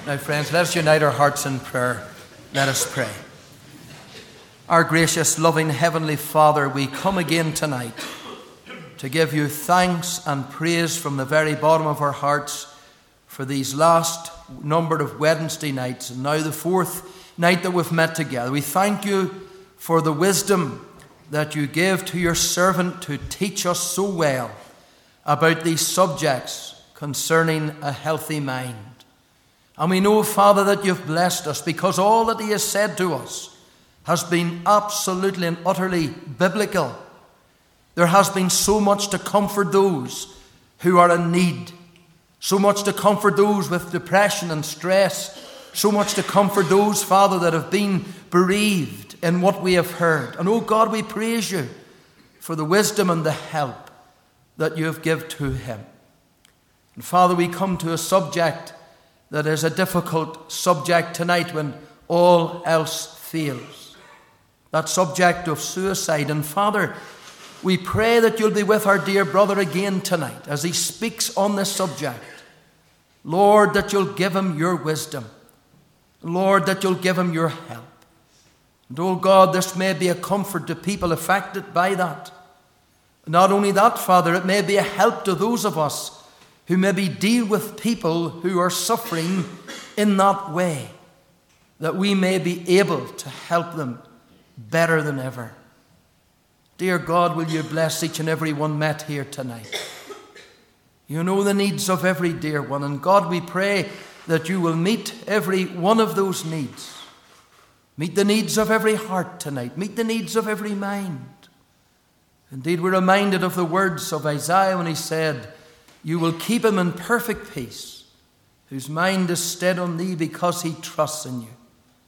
Now, friends, let us unite our hearts in prayer. Let us pray. Our gracious, loving Heavenly Father, we come again tonight to give you thanks and praise from the very bottom of our hearts for these last number of Wednesday nights, and now the fourth night that we've met together. We thank you for the wisdom that you gave to your servant to teach us so well about these subjects concerning a healthy mind. And we know, Father, that you've blessed us because all that he has said to us has been absolutely and utterly biblical. There has been so much to comfort those who are in need, so much to comfort those with depression and stress, so much to comfort those, Father, that have been bereaved in what we have heard. And, oh God, we praise you for the wisdom and the help that you have given to him. And, Father, we come to a subject that is a difficult subject tonight when all else fails. That subject of suicide. And, Father, we pray that you'll be with our dear brother again tonight as he speaks on this subject. Lord, that you'll give him your wisdom. Lord, that you'll give him your help. And, oh God, this may be a comfort to people affected by that. Not only that, Father, it may be a help to those of us who maybe deal with people who are suffering in that way, that we may be able to help them better than ever. Dear God, will you bless each and every one met here tonight? You know the needs of every dear one, and God, we pray that you will meet every one of those needs. Meet the needs of every heart tonight. Meet the needs of every mind. Indeed, we're reminded of the words of Isaiah when he said, you will keep him in perfect peace, whose mind is stead on thee because he trusts in you.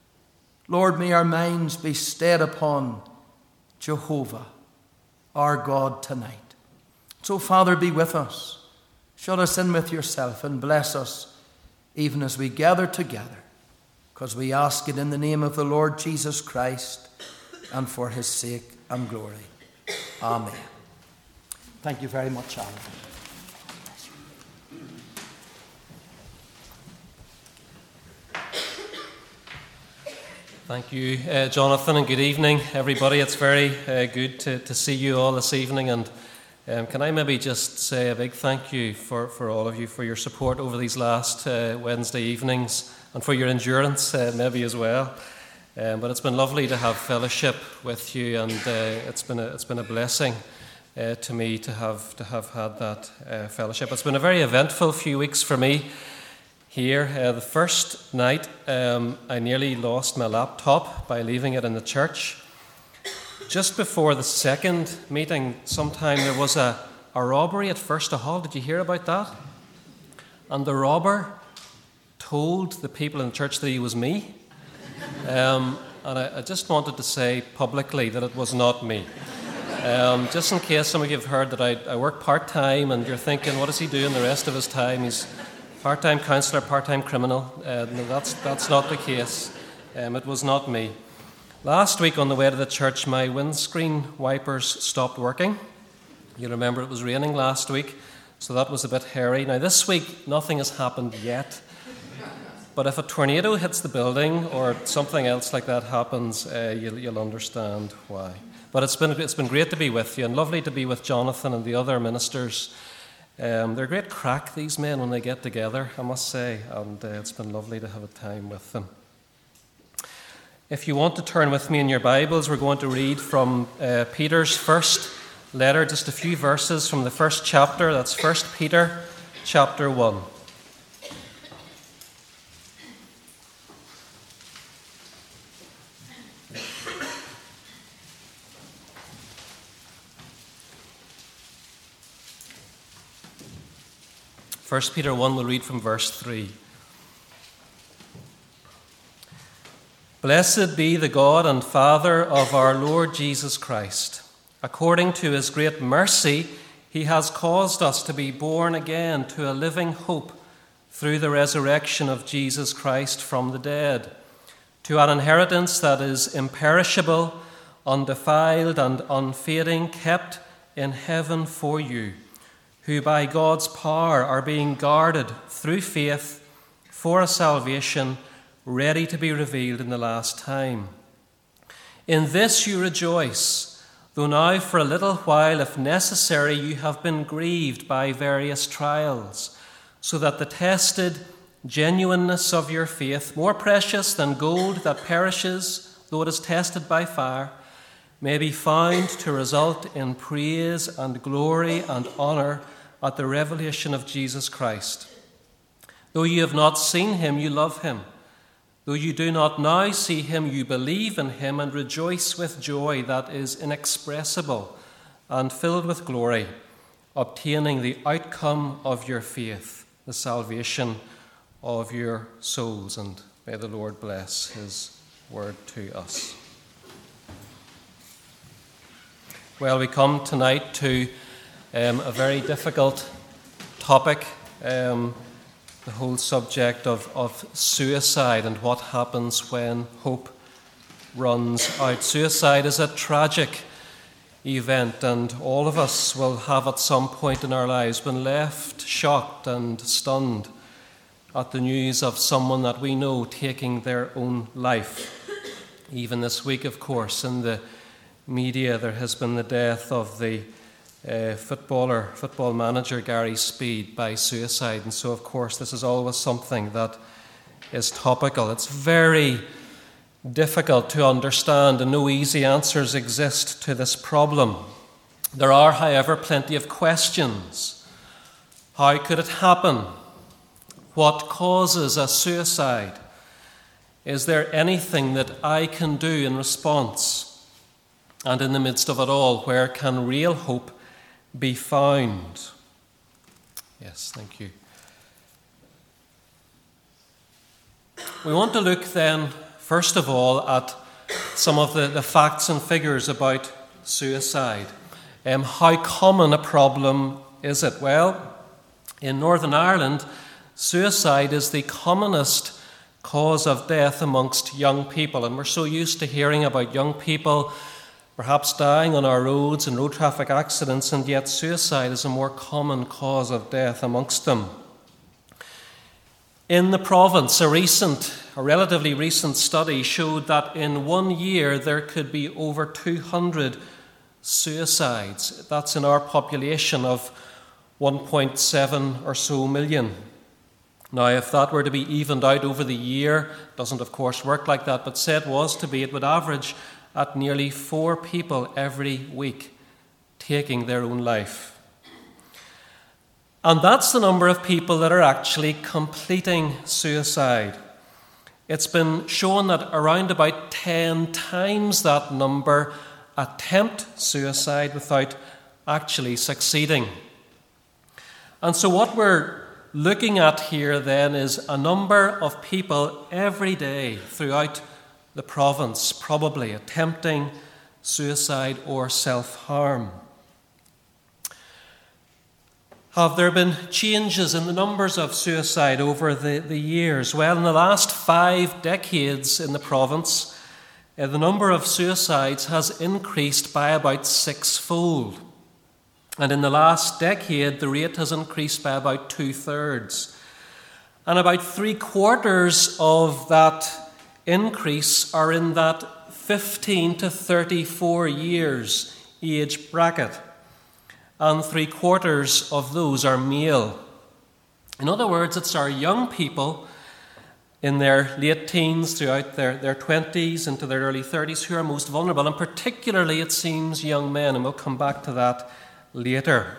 Lord, may our minds be stead upon Jehovah, our God, tonight. So, Father, be with us. Shut us in with yourself and bless us even as we gather together, because we ask it in the name of the Lord Jesus Christ and for his sake and glory. Amen. Thank you very much, Alan. Thank you, Jonathan, and good evening, everybody. It's very good to see you all this evening. And can I maybe just say a big thank you for all of you for your support over these last Wednesday evenings and for your endurance maybe as well. But it's been lovely to have fellowship with you, and it's been a blessing to me to have had that fellowship. It's been a very eventful few weeks for me. Here, the first night, I nearly lost my laptop by leaving it in the church. Just before the second meeting, sometime there was a robbery at First Hall. Did you hear about that? And the robber told the people in the church that he was me. And I just wanted to say publicly that it was not me. Just in case some of you have heard that I work part-time and you're thinking, what does he do in the rest of his time? He's part-time counsellor, part-time criminal. No, that's not the case. It was not me. Last week on the way to the church, my windscreen wipers stopped working. You remember it was raining last week, so that was a bit hairy. Now this week, nothing has happened yet. But if a tornado hits the building or something else like that happens, you'll understand why. But it's been great to be with you, and lovely to be with Jonathan and the other ministers. They're great crack, these men, when they get together, I must say, and it's been lovely to have a time with them. If you want to turn with me in your Bibles, we're going to read from Peter's first letter, just a few verses from the first chapter. That's 1 Peter chapter 1. First Peter 1, we'll read from verse 3. Blessed be the God and Father of our Lord Jesus Christ. According to his great mercy, he has caused us to be born again to a living hope through the resurrection of Jesus Christ from the dead, to an inheritance that is imperishable, undefiled, and unfading, kept in heaven for you, who by God's power are being guarded through faith for a salvation ready to be revealed in the last time. In this you rejoice, though now for a little while, if necessary, you have been grieved by various trials, so that the tested genuineness of your faith, more precious than gold that perishes, though it is tested by fire, may be found to result in praise and glory and honour at the revelation of Jesus Christ. Though you have not seen him, you love him. Though you do not now see him, you believe in him and rejoice with joy that is inexpressible and filled with glory, obtaining the outcome of your faith, the salvation of your souls. And may the Lord bless his word to us. Well, we come tonight to a very difficult topic, the whole subject of suicide and what happens when hope runs out. Suicide is a tragic event, and all of us will have at some point in our lives been left shocked and stunned at the news of someone that we know taking their own life. Even this week, of course, in the media, there has been the death of the football manager Gary Speed by suicide. And so, of course, this is always something that is topical. It's very difficult to understand, and no easy answers exist to this problem. There are, however, plenty of questions. How could it happen? What causes a suicide? Is there anything that I can do in response? And in the midst of it all, where can real hope be found? Yes, thank you. We want to look then, first of all, at some of the facts and figures about suicide. How common a problem is it? Well, in Northern Ireland, suicide is the commonest cause of death amongst young people, and we're so used to hearing about young people perhaps dying on our roads and road traffic accidents, and yet suicide is a more common cause of death amongst them. In the province, a relatively recent study showed that in 1 year there could be over 200 suicides. That's in our population of 1.7 or so million. Now, if that were to be evened out over the year, doesn't of course work like that, but said was to be, it would average at nearly 4 people every week taking their own life. And that's the number of people that are actually completing suicide. It's been shown that around about 10 times that number attempt suicide without actually succeeding. And so what we're looking at here then is a number of people every day throughout the province probably attempting suicide or self-harm. Have there been changes in the numbers of suicide over the years? Well, in the last 5 decades in the province, the number of suicides has increased by about 6-fold. And in the last decade, the rate has increased by about 2/3. And about 3/4 of that increase are in that 15 to 34 years age bracket. And 3/4 of those are male. In other words, it's our young people in their late teens, throughout their 20s into their early 30s, who are most vulnerable. And particularly, it seems, young men, and we'll come back to that later.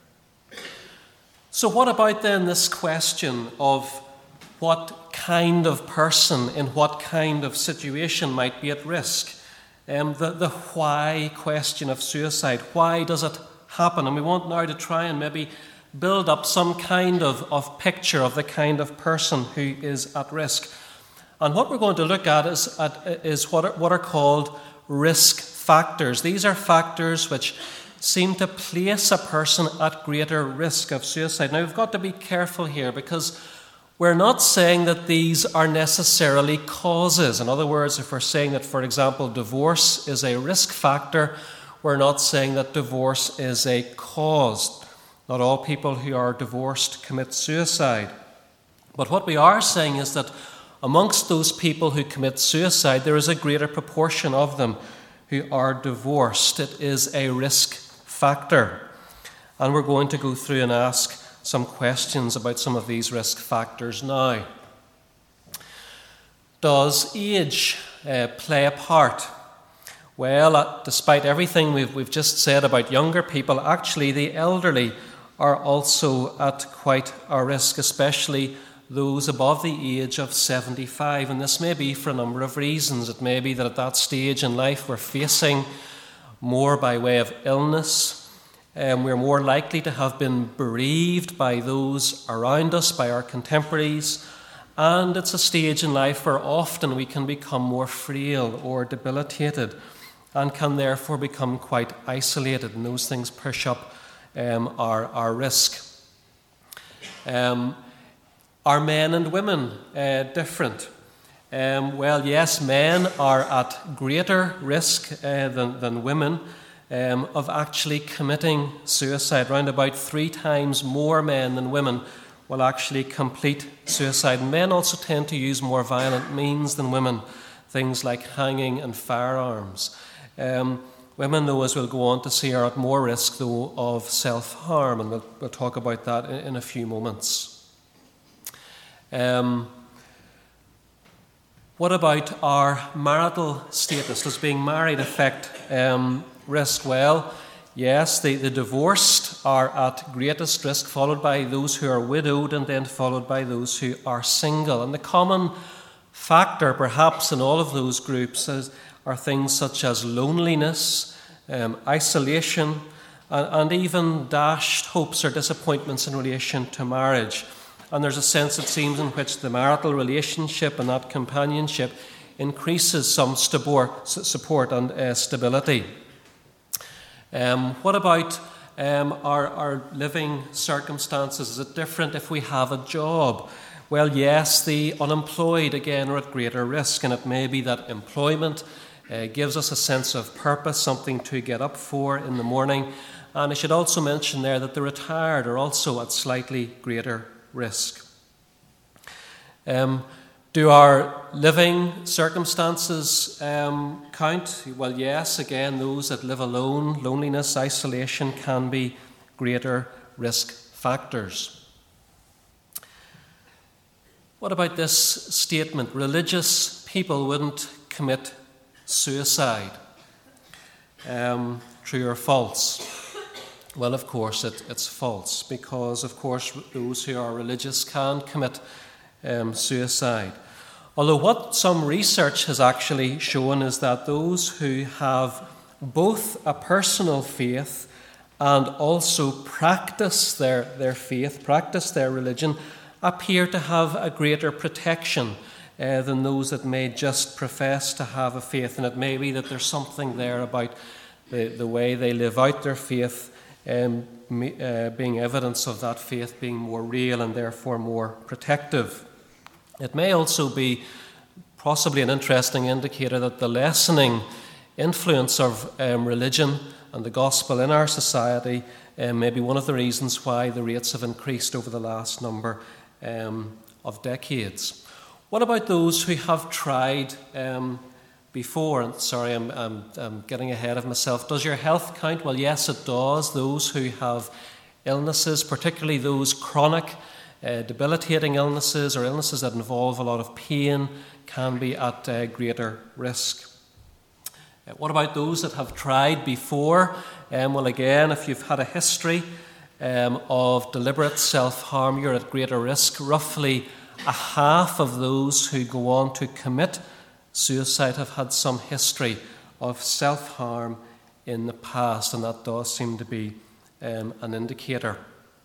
So what about then this question of what kind of person in what kind of situation might be at risk? The why question of suicide. Why does it happen? And we want now to try and maybe build up some kind of picture of the kind of person who is at risk. And what we're going to look at is what are called risk factors. These are factors which seem to place a person at greater risk of suicide. Now, we've got to be careful here, because we're not saying that these are necessarily causes. In other words, if we're saying that, for example, divorce is a risk factor, we're not saying that divorce is a cause. Not all people who are divorced commit suicide. But what we are saying is that amongst those people who commit suicide, there is a greater proportion of them who are divorced. It is a risk factor. And we're going to go through and ask some questions about some of these risk factors now. Does age play a part? Well, despite everything we've just said about younger people, actually the elderly are also at quite a risk, especially those above the age of 75. And this may be for a number of reasons. It may be that at that stage in life we're facing more by way of illness. We're more likely to have been bereaved by those around us, by our contemporaries. And it's a stage in life where often we can become more frail or debilitated and can therefore become quite isolated. And those things push up our risk. Are men and women different? Well, yes, men are at greater risk than women of actually committing suicide. Around about 3 times more men than women will actually complete suicide. Men also tend to use more violent means than women, things like hanging and firearms. Women, though, as we'll go on to see, are at more risk, though, of self-harm, and we'll talk about that in a few moments. What about our marital status? Does being married affect risk? Well, yes, the divorced are at greatest risk, followed by those who are widowed, and then followed by those who are single. And the common factor, perhaps, in all of those groups are things such as loneliness, isolation, and even dashed hopes or disappointments in relation to marriage. And there's a sense, it seems, in which the marital relationship and that companionship increases some support and stability. What about our living circumstances? Is it different if we have a job? Well, yes, the unemployed, again, are at greater risk, and it may be that employment gives us a sense of purpose, something to get up for in the morning. And I should also mention there that the retired are also at slightly greater risk. Do our living circumstances count? Well, yes, again, those that live alone, loneliness, isolation can be greater risk factors. What about this statement? Religious people wouldn't commit suicide. True or false? Well, of course, it's false, because, of course, those who are religious can commit suicide. Although what some research has actually shown is that those who have both a personal faith and also practice their faith, practice their religion, appear to have a greater protection than those that may just profess to have a faith. And it may be that there's something there about the way they live out their faith being evidence of that faith being more real and therefore more protective. It may also be possibly an interesting indicator that the lessening influence of religion and the gospel in our society may be one of the reasons why the rates have increased over the last number of decades. What about those who have tried before? And sorry, I'm getting ahead of myself. Does your health count? Well, yes, it does. Those who have illnesses, particularly those chronic, debilitating illnesses or illnesses that involve a lot of pain, can be at greater risk. What about those that have tried before? Well, again, if you've had a history of deliberate self-harm, you're at greater risk. Roughly a half of those who go on to commit suicide have had some history of self-harm in the past, and that does seem to be an indicator.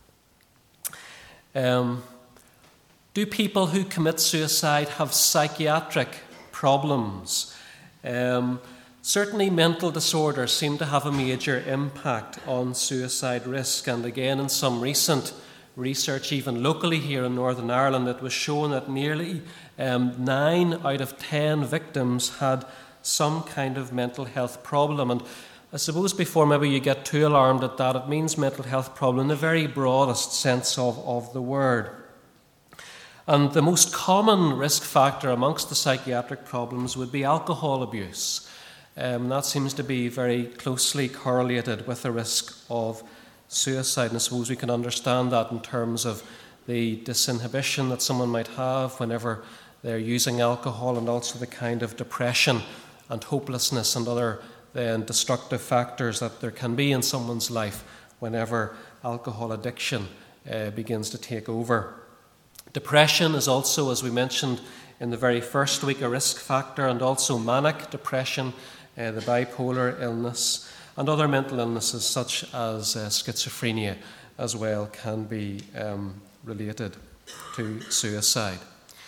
Do people who commit suicide have psychiatric problems? Certainly mental disorders seem to have a major impact on suicide risk, and again in some recent research, even locally here in Northern Ireland, it was shown that nearly 9 out of 10 victims had some kind of mental health problem. And I suppose before maybe you get too alarmed at that, it means mental health problem in the very broadest sense of the word. And the most common risk factor amongst the psychiatric problems would be alcohol abuse. That seems to be very closely correlated with the risk of suicide. And I suppose we can understand that in terms of the disinhibition that someone might have whenever they're using alcohol, and also the kind of depression and hopelessness and other destructive factors that there can be in someone's life whenever alcohol addiction begins to take over. Depression is also, as we mentioned in the very first week, a risk factor, and also manic depression, the bipolar illness, and other mental illnesses such as schizophrenia as well can be related to suicide.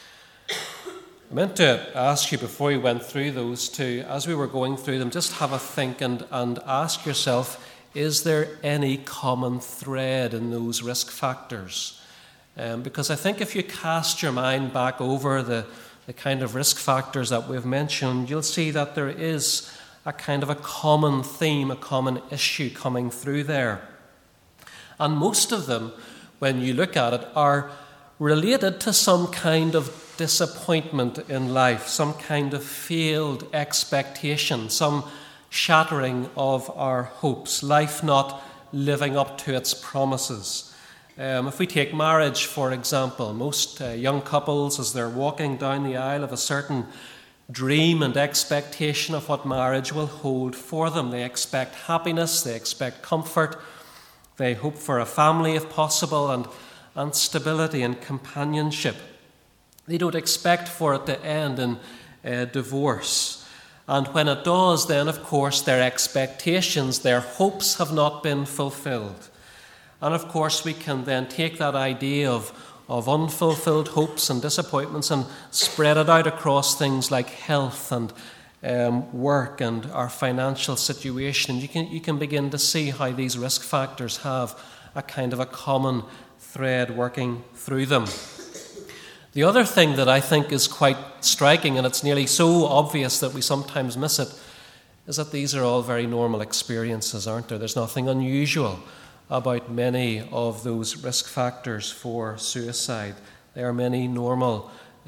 I meant to ask you before we went through those two, as we were going through them, just have a think and ask yourself, is there any common thread in those risk factors? Because I think if you cast your mind back over the kind of risk factors that we've mentioned, you'll see that there is a kind of a common theme, a common issue coming through there. And most of them, when you look at it, are related to some kind of disappointment in life, some kind of failed expectation, some shattering of our hopes, life not living up to its promises. If we take marriage, for example, most young couples, as they're walking down the aisle, of a certain dream and expectation of what marriage will hold for them. They expect happiness, they expect comfort, they hope for a family if possible, and stability and companionship. They don't expect for it to end in divorce. And when it does, then of course their expectations, their hopes have not been fulfilled. And of course we can then take that idea of unfulfilled hopes and disappointments and spread it out across things like health and work and our financial situation. You can begin to see how these risk factors have a kind of a common thread working through them. The other thing that I think is quite striking, and it's nearly so obvious that we sometimes miss it, is that these are all very normal experiences, aren't there? There's nothing unusual about many of those risk factors for suicide. There are many normal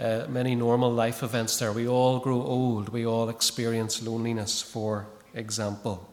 life events there. We all grow old. We all experience loneliness, for example.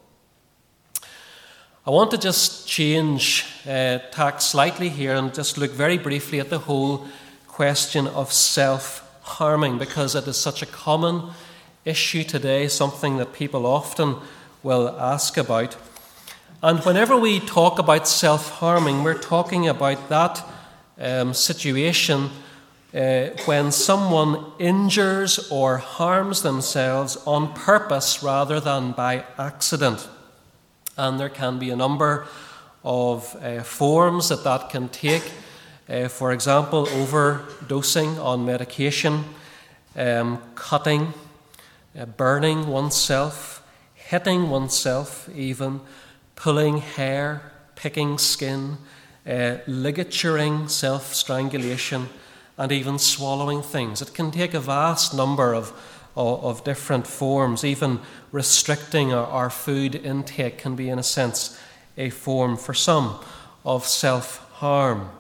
I want to just change tack slightly here and just look very briefly at the whole question of self-harming, because it is such a common issue today, something that people often will ask about. And whenever we talk about self-harming, we're talking about that situation when someone injures or harms themselves on purpose rather than by accident. And there can be a number of forms that can take. For example, overdosing on medication, cutting, burning oneself, hitting oneself even, pulling hair, picking skin, ligaturing, self-strangulation, and even swallowing things. It can take a vast number of different forms. Even restricting our food intake can be, in a sense, a form for some of self-harm.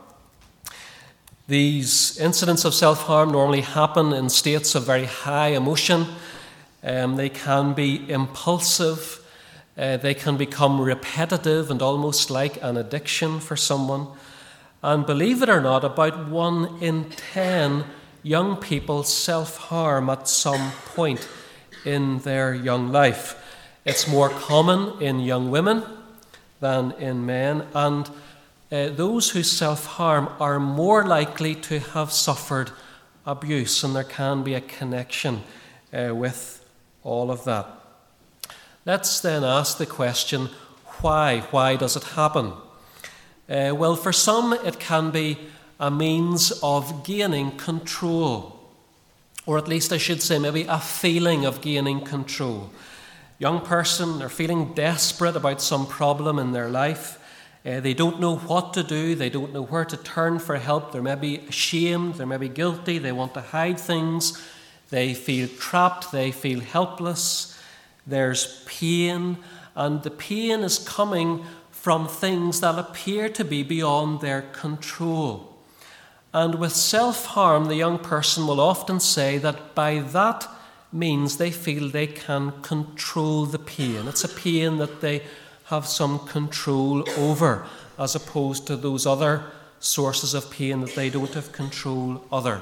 These incidents of self-harm normally happen in states of very high emotion. They can be impulsive. They can become repetitive and almost like an addiction for someone. And believe it or not, about 1 in 10 young people self-harm at some point in their young life. It's more common in young women than in men, and those who self-harm are more likely to have suffered abuse, and there can be a connection with all of that. Let's then ask the question, why? Why does it happen? Well, for some it can be a means of gaining control, or at least I should say maybe a feeling of gaining control. Young person, they're feeling desperate about some problem in their life. They don't know what to do. They don't know where to turn for help. They're maybe ashamed. They're maybe guilty. They want to hide things. They feel trapped. They feel helpless. There's pain, and the pain is coming from things that appear to be beyond their control. And with self-harm, the young person will often say that by that means they feel they can control the pain. It's a pain that they have some control over, as opposed to those other sources of pain that they don't have control over.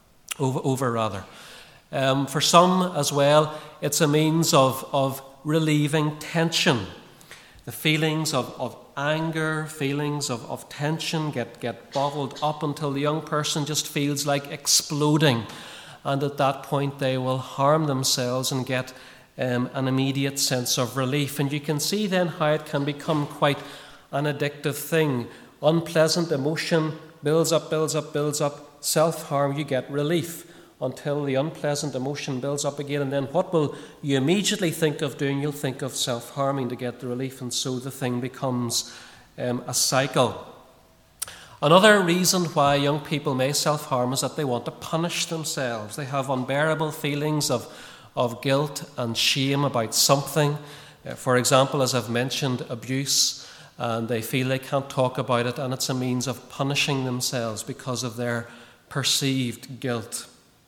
For some as well, it's a means of relieving tension. The feelings of anger, feelings of tension get bottled up until the young person just feels like exploding. And at that point they will harm themselves and get an immediate sense of relief. And you can see then how it can become quite an addictive thing. Unpleasant emotion builds up, self-harm, you get relief until the unpleasant emotion builds up again. And then what will you immediately think of doing? You'll think of self-harming to get the relief, and so the thing becomes a cycle. Another reason why young people may self-harm is that they want to punish themselves. They have unbearable feelings of guilt and shame about something. For example, as I've mentioned, abuse, and they feel they can't talk about it, and it's a means of punishing themselves because of their perceived guilt.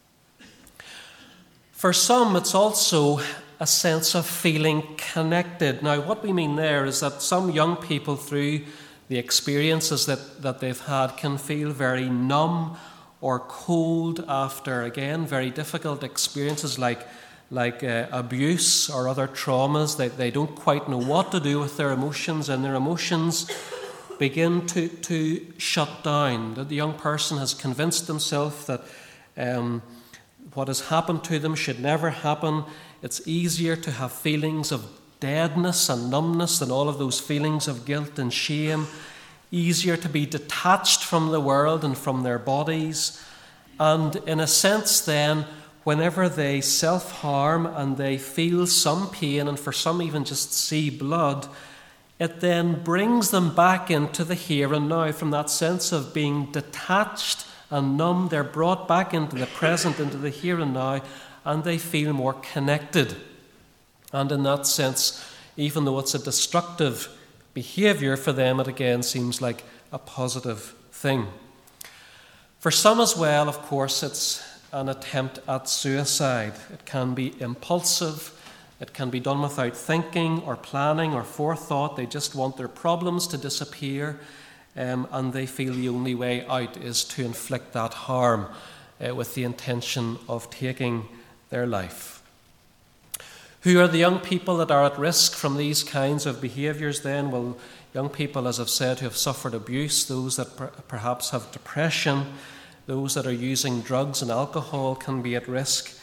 For some, it's also a sense of feeling connected. Now, what we mean there is that some young people, through the experiences that they've had, can feel very numb or cold after, again, very difficult experiences like abuse or other traumas. They don't quite know what to do with their emotions, and their emotions begin to shut down. That the young person has convinced themselves that what has happened to them should never happen. It's easier to have feelings of deadness and numbness than all of those feelings of guilt and shame. Easier to be detached from the world and from their bodies. And in a sense then, whenever they self-harm and they feel some pain, and for some even just see blood, it then brings them back into the here and now. From that sense of being detached and numb, they're brought back into the present, into the here and now, and they feel more connected. And in that sense, even though it's a destructive behaviour for them, it again seems like a positive thing. For some as well, of course, it's an attempt at suicide. It can be impulsive. It can be done without thinking or planning or forethought. They just want their problems to disappear, and they feel the only way out is to inflict that harm with the intention of taking their life. Who are the young people that are at risk from these kinds of behaviours then? Well, young people, as I've said, who have suffered abuse, those that perhaps have depression, those that are using drugs and alcohol can be at risk.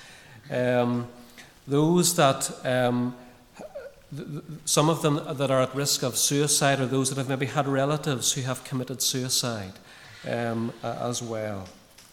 Those that, some of them that are at risk of suicide are those that have maybe had relatives who have committed suicide as well.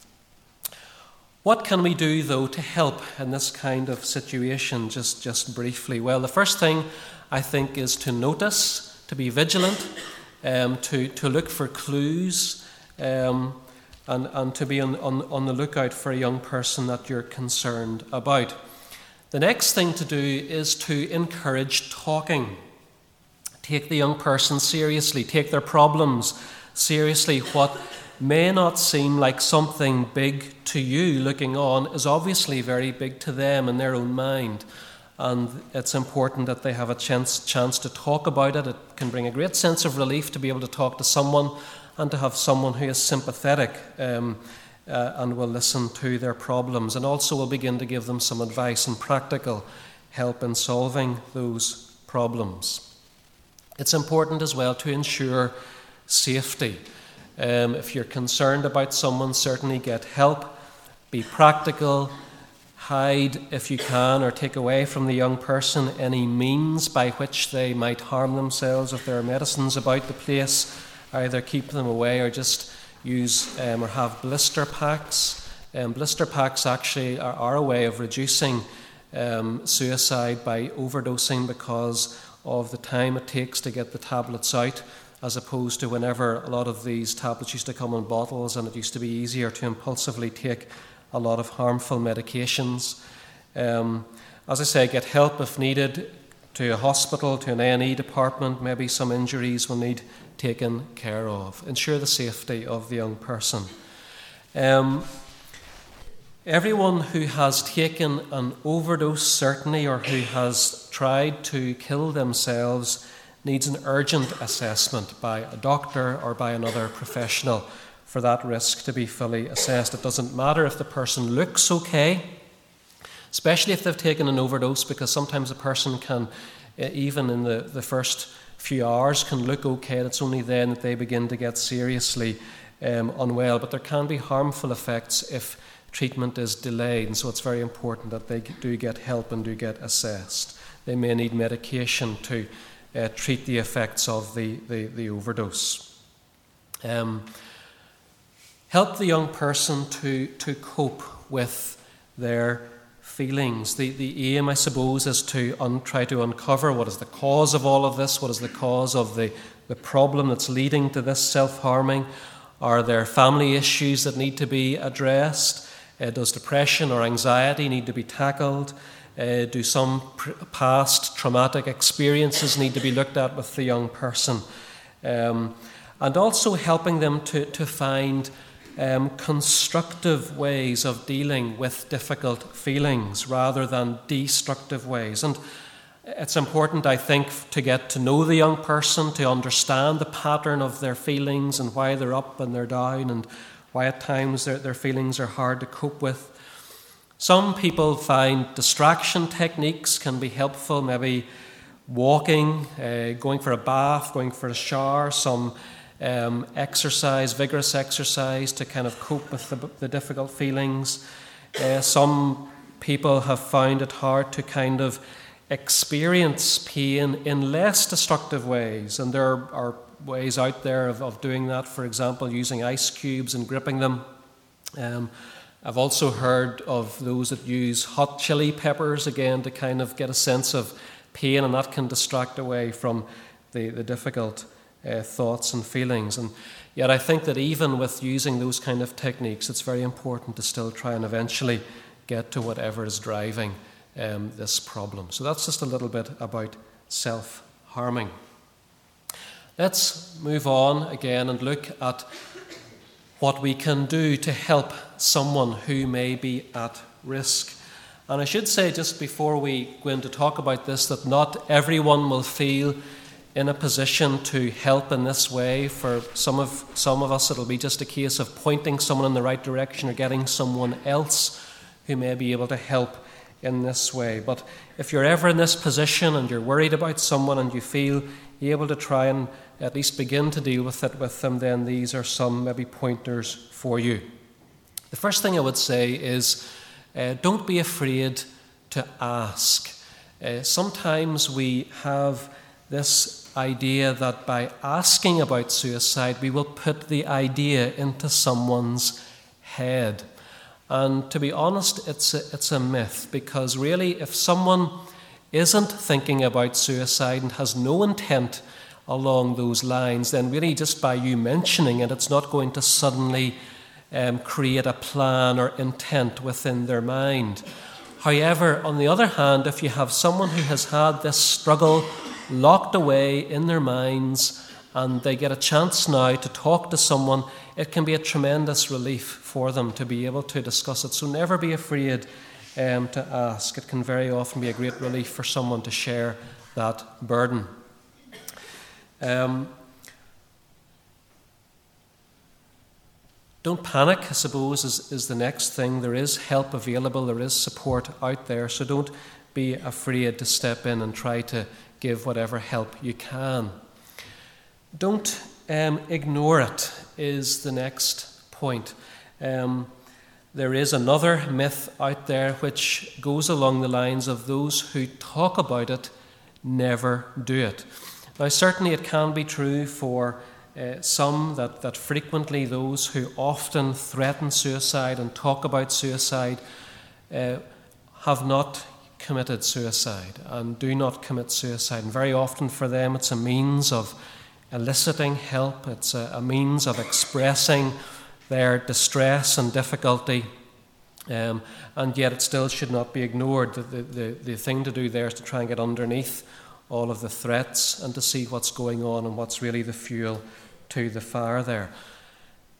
What can we do, though, to help in this kind of situation, just briefly? Well, the first thing, I think, is to notice, to be vigilant, to look for clues, and to be on the lookout for a young person that you're concerned about. The next thing to do is to encourage talking. Take the young person seriously. Take their problems seriously. What may not seem like something big to you looking on is obviously very big to them in their own mind. And it's important that they have a chance to talk about it. It can bring a great sense of relief to be able to talk to someone and to have someone who is sympathetic and will listen to their problems, and also will begin to give them some advice and practical help in solving those problems. It's important as well to ensure safety. If you're concerned about someone, certainly get help. Be practical. Hide, if you can, or take away from the young person any means by which they might harm themselves. If there are medicines about the place, either keep them away or just use or have blister packs. Blister packs actually are a way of reducing suicide by overdosing because of the time it takes to get the tablets out, as opposed to whenever a lot of these tablets used to come in bottles, and it used to be easier to impulsively take a lot of harmful medications. As I say, get help if needed, to a hospital, to an A&E department. Maybe some injuries will need taken care of. Ensure the safety of the young person. Everyone who has taken an overdose, certainly, or who has tried to kill themselves, needs an urgent assessment by a doctor or by another professional for that risk to be fully assessed. It doesn't matter if the person looks okay, especially if they've taken an overdose, because sometimes a person can, even in the first few hours, can look okay, and it's only then that they begin to get seriously unwell. But there can be harmful effects if treatment is delayed, and so it's very important that they do get help and do get assessed. They may need medication to treat the effects of the overdose. Help the young person to cope with their feelings. The aim, I suppose, is to try to uncover what is the cause of all of this, what is the cause of the problem that's leading to this self-harming. Are there family issues that need to be addressed? Does depression or anxiety need to be tackled? Do some past traumatic experiences need to be looked at with the young person? And also helping them to find constructive ways of dealing with difficult feelings rather than destructive ways. And it's important, I think, to get to know the young person, to understand the pattern of their feelings and why they're up and they're down and why at times their feelings are hard to cope with. Some people find distraction techniques can be helpful, maybe walking, going for a bath, going for a shower, some exercise, vigorous exercise to kind of cope with the difficult feelings. Some people have found it hard to kind of experience pain in less destructive ways, and there are ways out there of doing that, for example, using ice cubes and gripping them. I've also heard of those that use hot chili peppers, again, to kind of get a sense of pain, and that can distract away from the difficult thoughts and feelings. And yet I think that even with using those kind of techniques, it's very important to still try and eventually get to whatever is driving this problem. So that's just a little bit about self-harming. Let's move on again and look at what we can do to help someone who may be at risk. And I should say, just before we go in to talk about this, that not everyone will feel in a position to help in this way. For some of us, it'll be just a case of pointing someone in the right direction or getting someone else who may be able to help in this way. But if you're ever in this position and you're worried about someone and you feel you're able to try and at least begin to deal with it with them, then these are some maybe pointers for you. The first thing I would say is don't be afraid to ask. Sometimes we have this idea that by asking about suicide, we will put the idea into someone's head. And to be honest, it's a myth, because really if someone isn't thinking about suicide and has no intent along those lines, then really just by you mentioning it, it's not going to suddenly create a plan or intent within their mind. However, on the other hand, if you have someone who has had this struggle locked away in their minds and they get a chance now to talk to someone, it can be a tremendous relief for them to be able to discuss it. So never be afraid to ask. It can very often be a great relief for someone to share that burden. Don't panic, I suppose, is the next thing. There is help available, there is support out there, so don't be afraid to step in and try to give whatever help you can. Don't ignore it, is the next point. There is another myth out there which goes along the lines of those who talk about it never do it. Now, certainly it can be true for some that frequently those who often threaten suicide and talk about suicide have not committed suicide and do not commit suicide. And very often for them it's a means of eliciting help, it's a means of expressing their distress and difficulty, and yet it still should not be ignored. The thing to do there is to try and get underneath all of the threats and to see what's going on and what's really the fuel to the fire there.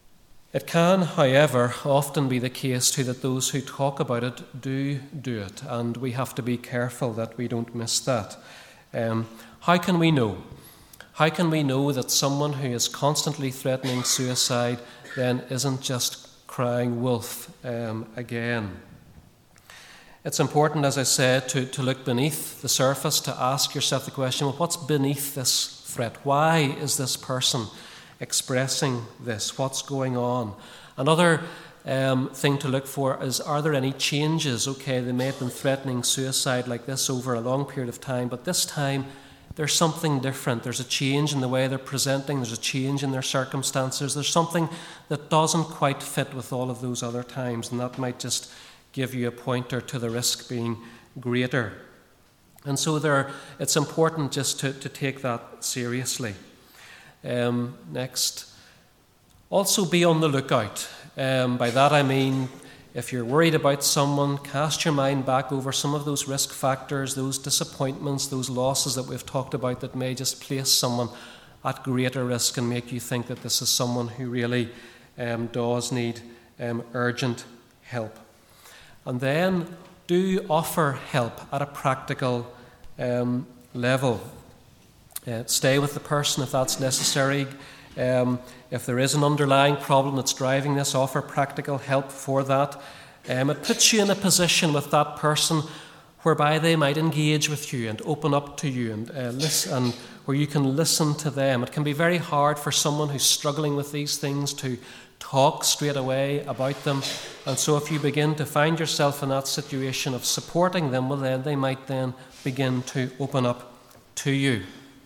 It can, however, often be the case too that those who talk about it do it, and we have to be careful that we don't miss that. How can we know? How can we know that someone who is constantly threatening suicide then isn't just crying wolf again? It's important, as I said, to look beneath the surface, to ask yourself the question, well, what's beneath this threat? Why is this person expressing this? What's going on? Another thing to look for is, are there any changes? Okay, they may have been threatening suicide like this over a long period of time, but this time there's something different. There's a change in the way they're presenting. There's a change in their circumstances. There's something that doesn't quite fit with all of those other times, and that might just give you a pointer to the risk being greater. And so it's important just to take that seriously. Next, also be on the lookout. By that I mean, if you're worried about someone, cast your mind back over some of those risk factors, those disappointments, those losses that we've talked about that may just place someone at greater risk and make you think that this is someone who really does need urgent help. And then do offer help at a practical level. Stay with the person if that's necessary. If there is an underlying problem that's driving this, offer practical help for that. It puts you in a position with that person whereby they might engage with you and open up to you and listen, and where you can listen to them. It can be very hard for someone who's struggling with these things to talk straight away about them. And so if you begin to find yourself in that situation of supporting them, well then they might then begin to open up to you.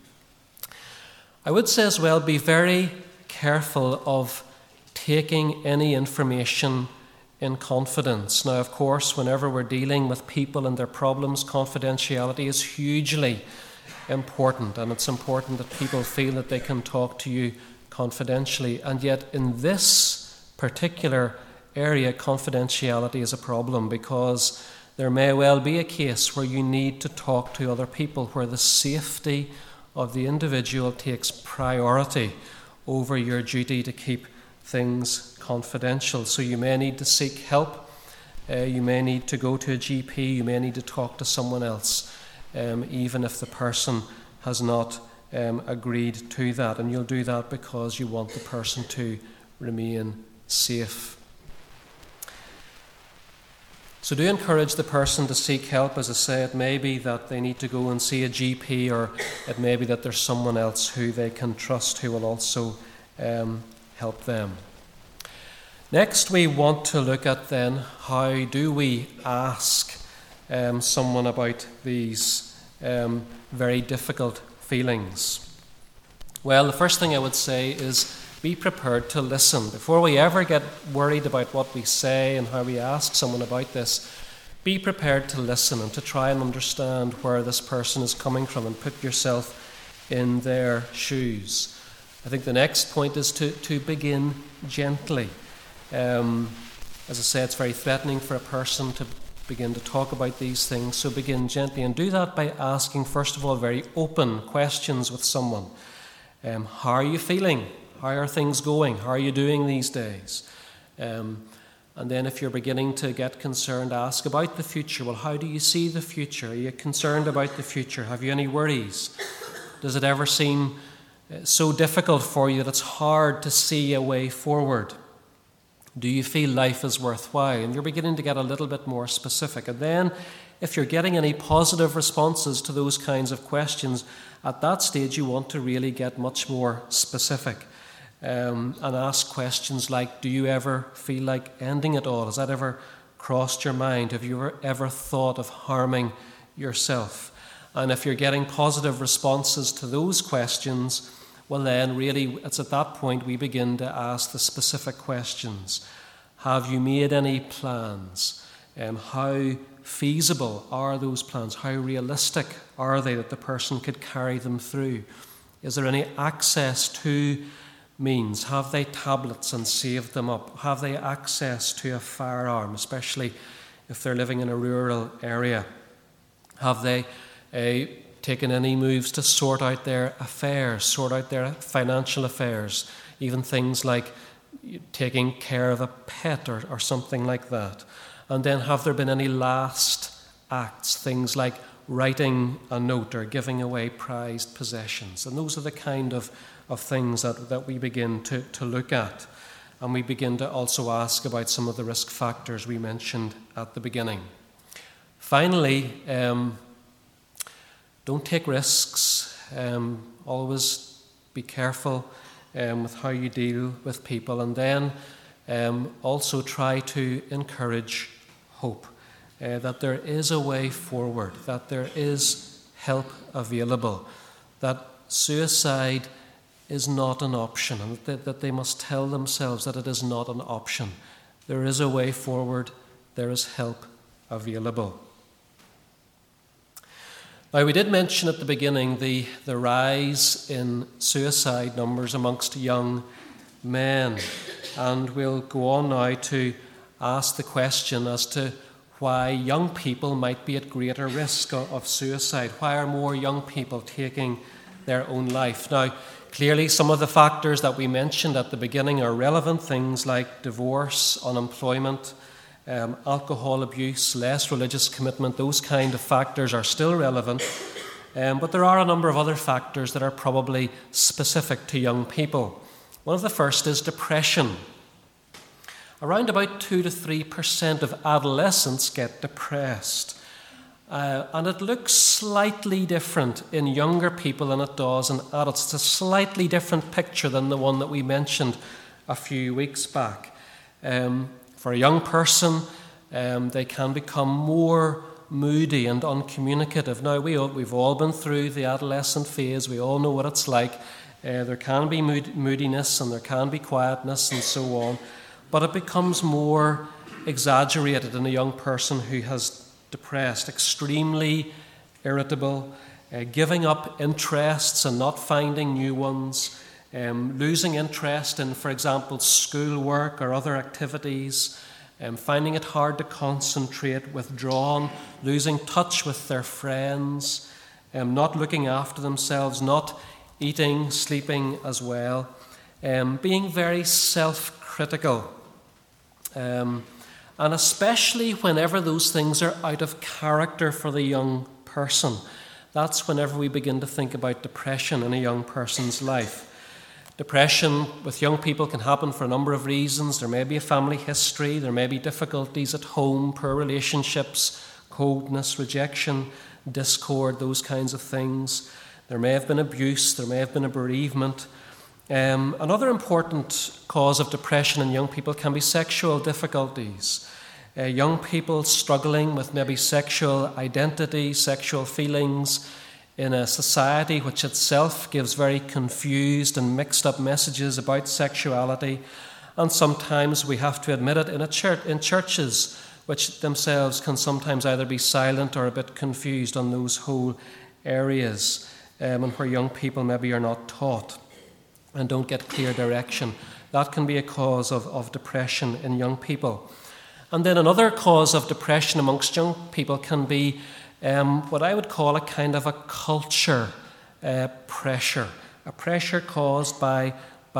I would say as well, be very careful of taking any information in confidence. Now, of course, whenever we're dealing with people and their problems, confidentiality is hugely important, and it's important that people feel that they can talk to you confidentially. And yet, in this particular area, confidentiality is a problem, because there may well be a case where you need to talk to other people, where the safety of the individual takes priority over your duty to keep things confidential. So you may need to seek help, you may need to go to a GP, you may need to talk to someone else, even if the person has not agreed to that. And you'll do that because you want the person to remain safe. So do encourage the person to seek help. As I say, it may be that they need to go and see a GP, or it may be that there's someone else who they can trust who will also help them. Next, we want to look at then, how do we ask someone about these very difficult feelings? Well, the first thing I would say is be prepared to listen. Before we ever get worried about what we say and how we ask someone about this, be prepared to listen and to try and understand where this person is coming from and put yourself in their shoes. I think the next point is to begin gently. As I say, it's very threatening for a person to begin to talk about these things, so begin gently, and do that by asking, first of all, very open questions with someone. How are you feeling? How are things going? How are you doing these days? And then if you're beginning to get concerned, ask about the future. Well, how do you see the future? Are you concerned about the future? Have you any worries? Does it ever seem so difficult for you that it's hard to see a way forward? Do you feel life is worthwhile? And you're beginning to get a little bit more specific. And then if you're getting any positive responses to those kinds of questions, at that stage you want to really get much more specific. And ask questions like, do you ever feel like ending it all? Has that ever crossed your mind? Have you ever thought of harming yourself? And if you're getting positive responses to those questions, well then really it's at that point we begin to ask the specific questions. Have you made any plans? How feasible are those plans? How realistic are they that the person could carry them through? Is there any access to means? Have they tablets and saved them up? Have they access to a firearm, especially if they're living in a rural area? Have they taken any moves to sort out their affairs, sort out their financial affairs, even things like taking care of a pet or something like that? And then have there been any last acts, things like writing a note or giving away prized possessions? And those are the kind of things that we begin to look at. And we begin to also ask about some of the risk factors we mentioned at the beginning. Finally, don't take risks. Always be careful with how you deal with people. And then also try to encourage hope, that there is a way forward, that there is help available, that suicide is not an option, and that they must tell themselves that it is not an option. There is a way forward, there is help available. Now, we did mention at the beginning the rise in suicide numbers amongst young men, and we'll go on now to ask the question as to why young people might be at greater risk of suicide. Why are more young people taking their own life? Now, clearly some of the factors that we mentioned at the beginning are relevant, things like divorce, unemployment, alcohol abuse, less religious commitment. Those kind of factors are still relevant, but there are a number of other factors that are probably specific to young people. One of the first is depression. Around about 2 to 3% of adolescents get depressed. And it looks slightly different in younger people than it does in adults. It's a slightly different picture than the one that we mentioned a few weeks back. For a young person, they can become more moody and uncommunicative. Now, we've all been through the adolescent phase. We all know what it's like. There can be moodiness and there can be quietness and so on. But it becomes more exaggerated in a young person who has depressed, extremely irritable, giving up interests and not finding new ones, losing interest in, for example, schoolwork or other activities, finding it hard to concentrate, withdrawn, losing touch with their friends, not looking after themselves, not eating, sleeping as well, being very self-critical. And especially whenever those things are out of character for the young person, that's whenever we begin to think about depression in a young person's life. Depression with young people can happen for a number of reasons. There may be a family history, there may be difficulties at home, poor relationships, coldness, rejection, discord, those kinds of things. There may have been abuse, there may have been a bereavement. Another important cause of depression in young people can be sexual difficulties. Young people struggling with maybe sexual identity, sexual feelings in a society which itself gives very confused and mixed up messages about sexuality. And sometimes we have to admit it in churches, which themselves can sometimes either be silent or a bit confused on those whole areas, and where young people maybe are not taught and don't get clear direction. That can be a cause of depression in young people. And then another cause of depression amongst young people can be what I would call a kind of a culture pressure, a pressure caused by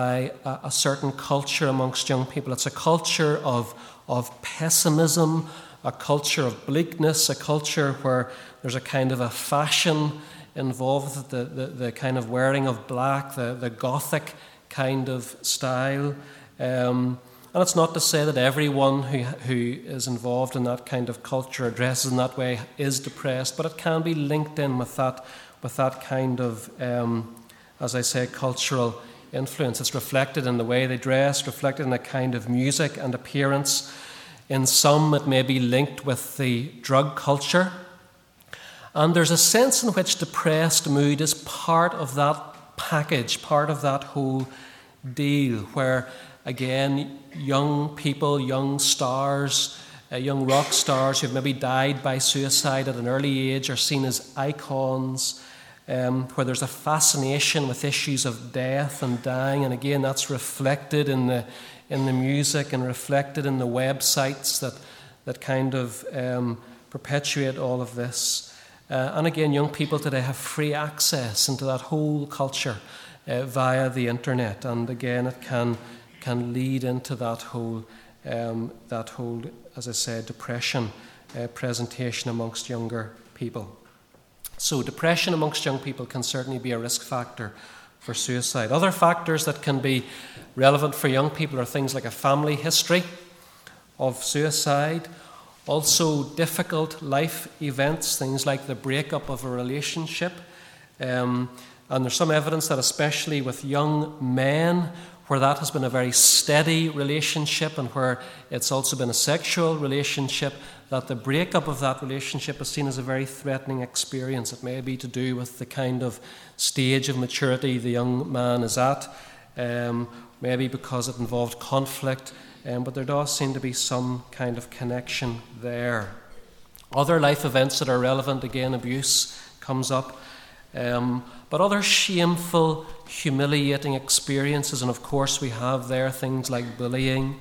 a certain culture amongst young people. It's a culture of pessimism, a culture of bleakness, a culture where there's a kind of a fashion involved, the kind of wearing of black, the Gothic kind of style. And it's not to say that everyone who is involved in that kind of culture or dresses in that way is depressed, but it can be linked in with that kind of, as I say, cultural influence. It's reflected in the way they dress, reflected in a kind of music and appearance. In some, it may be linked with the drug culture. And there's a sense in which depressed mood is part of that package, part of that whole deal, where, again, young people, young stars, young rock stars who've maybe died by suicide at an early age are seen as icons, where there's a fascination with issues of death and dying, and again, that's reflected in the music and reflected in the websites that kind of perpetuate all of this. And again, young people today have free access into that whole culture via the internet. And again, it can can lead into that whole, as I said, depression presentation amongst younger people. So depression amongst young people can certainly be a risk factor for suicide. Other factors that can be relevant for young people are things like a family history of suicide, also difficult life events, things like the breakup of a relationship. And there's some evidence that especially with young men, where that has been a very steady relationship and where it's also been a sexual relationship, that the breakup of that relationship is seen as a very threatening experience. It may be to do with the kind of stage of maturity the young man is at, maybe because it involved conflict, but there does seem to be some kind of connection there. Other life events that are relevant, again, abuse comes up. But other shameful, humiliating experiences, and of course we have there things like bullying,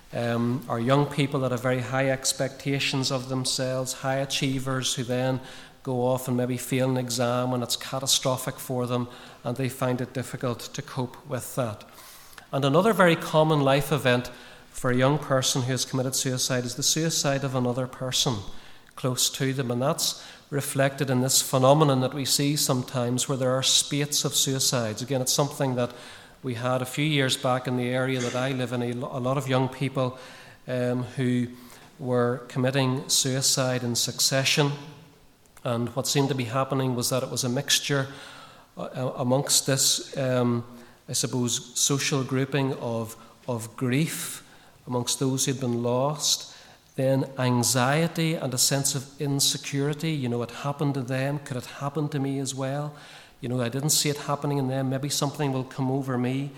or young people that have very high expectations of themselves, high achievers who then go off and maybe fail an exam and it's catastrophic for them and they find it difficult to cope with that. And another very common life event for a young person who has committed suicide is the suicide of another person close to them, and that's reflected in this phenomenon that we see sometimes where there are spates of suicides. Again, it's something that we had a few years back in the area that I live in, a lot of young people who were committing suicide in succession. And what seemed to be happening was that it was a mixture amongst this, I suppose, social grouping of grief amongst those who'd been lost, then anxiety and a sense of insecurity. It happened to them. Could it happen to me as well? I didn't see it happening in them. Maybe something will come over me.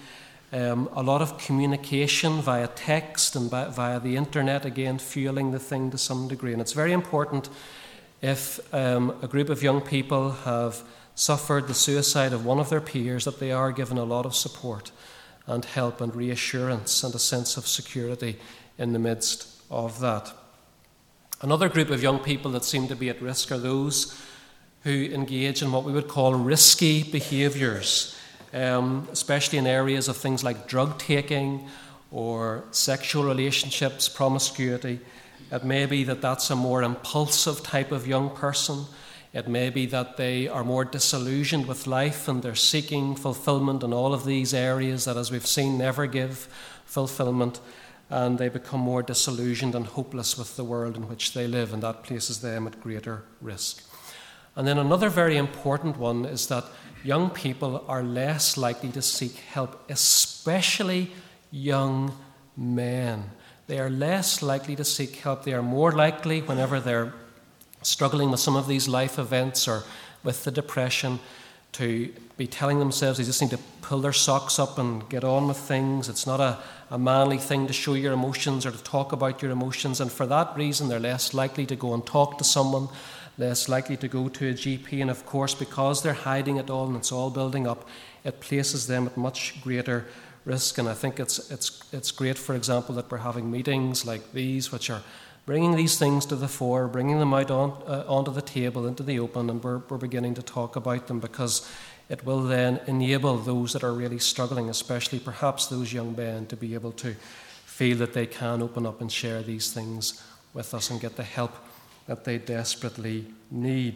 A lot of communication via text and via the internet, again, fueling the thing to some degree. And it's very important if a group of young people have suffered the suicide of one of their peers that they are given a lot of support and help and reassurance and a sense of security in the midst of that. Another group of young people that seem to be at risk are those who engage in what we would call risky behaviours, especially in areas of things like drug taking or sexual relationships, promiscuity. It may be that that's a more impulsive type of young person. It may be that they are more disillusioned with life and they're seeking fulfillment in all of these areas that, as we've seen, never give fulfillment. And they become more disillusioned and hopeless with the world in which they live, and that places them at greater risk. And then another very important one is that young people are less likely to seek help, especially young men. They are less likely to seek help. They are more likely, whenever they're struggling with some of these life events or with the depression, to be telling themselves they just need to pull their socks up and get on with things. It's not a manly thing to show your emotions or to talk about your emotions, and for that reason they're less likely to go and talk to someone, less likely to go to a GP, and of course because they're hiding it all and it's all building up, it places them at much greater risk. And I think it's great, for example, that we're having meetings like these which are bringing these things to the fore, bringing them out onto the table, into the open, and we're beginning to talk about them, because it will then enable those that are really struggling, especially perhaps those young men, to be able to feel that they can open up and share these things with us and get the help that they desperately need.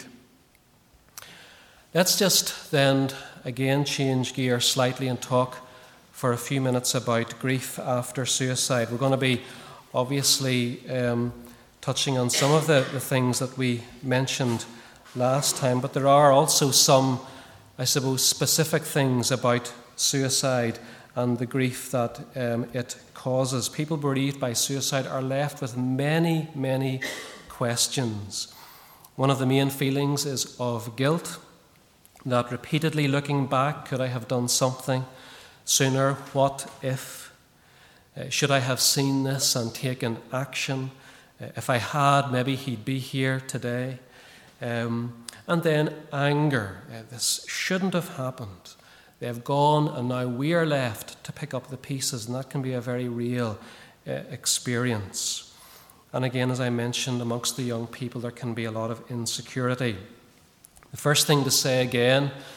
Let's just then again change gear slightly and talk for a few minutes about grief after suicide. We're going to be obviously touching on some of the things that we mentioned last time, but there are also some, I suppose, specific things about suicide and the grief that it causes. People bereaved by suicide are left with many, many questions. One of the main feelings is of guilt, that repeatedly looking back, could I have done something sooner? What if? Should I have seen this and taken action? If I had, maybe he'd be here today. And then anger. This shouldn't have happened. They have gone and now we are left to pick up the pieces, and that can be a very real experience. And again, as I mentioned, amongst the young people there can be a lot of insecurity. The first thing to say again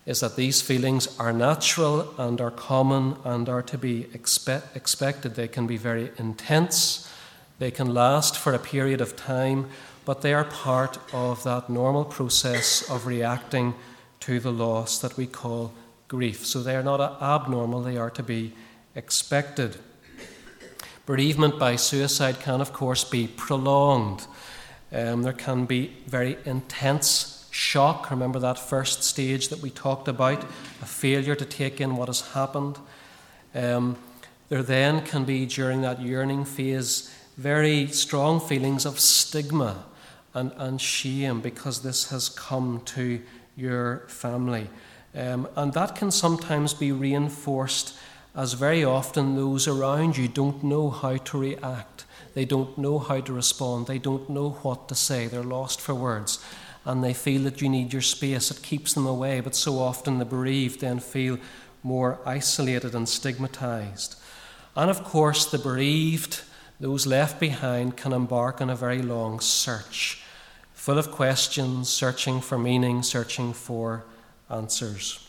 is that these feelings are natural and are common and are to be expected. They can be very intense, they can last for a period of time, but they are part of that normal process of reacting to the loss that we call grief. So they are not abnormal, they are to be expected. Bereavement by suicide can, of course, be prolonged. There can be very intense shock. Remember that first stage that we talked about, a failure to take in what has happened. There then can be, during that yearning phase, very strong feelings of stigma and shame because this has come to your family. And that can sometimes be reinforced as very often those around you don't know how to react. They don't know how to respond. They don't know what to say. They're lost for words. And they feel that you need your space. It keeps them away. But so often the bereaved then feel more isolated and stigmatized. And of course, the bereaved, those left behind, can embark on a very long search, full of questions, searching for meaning, searching for answers.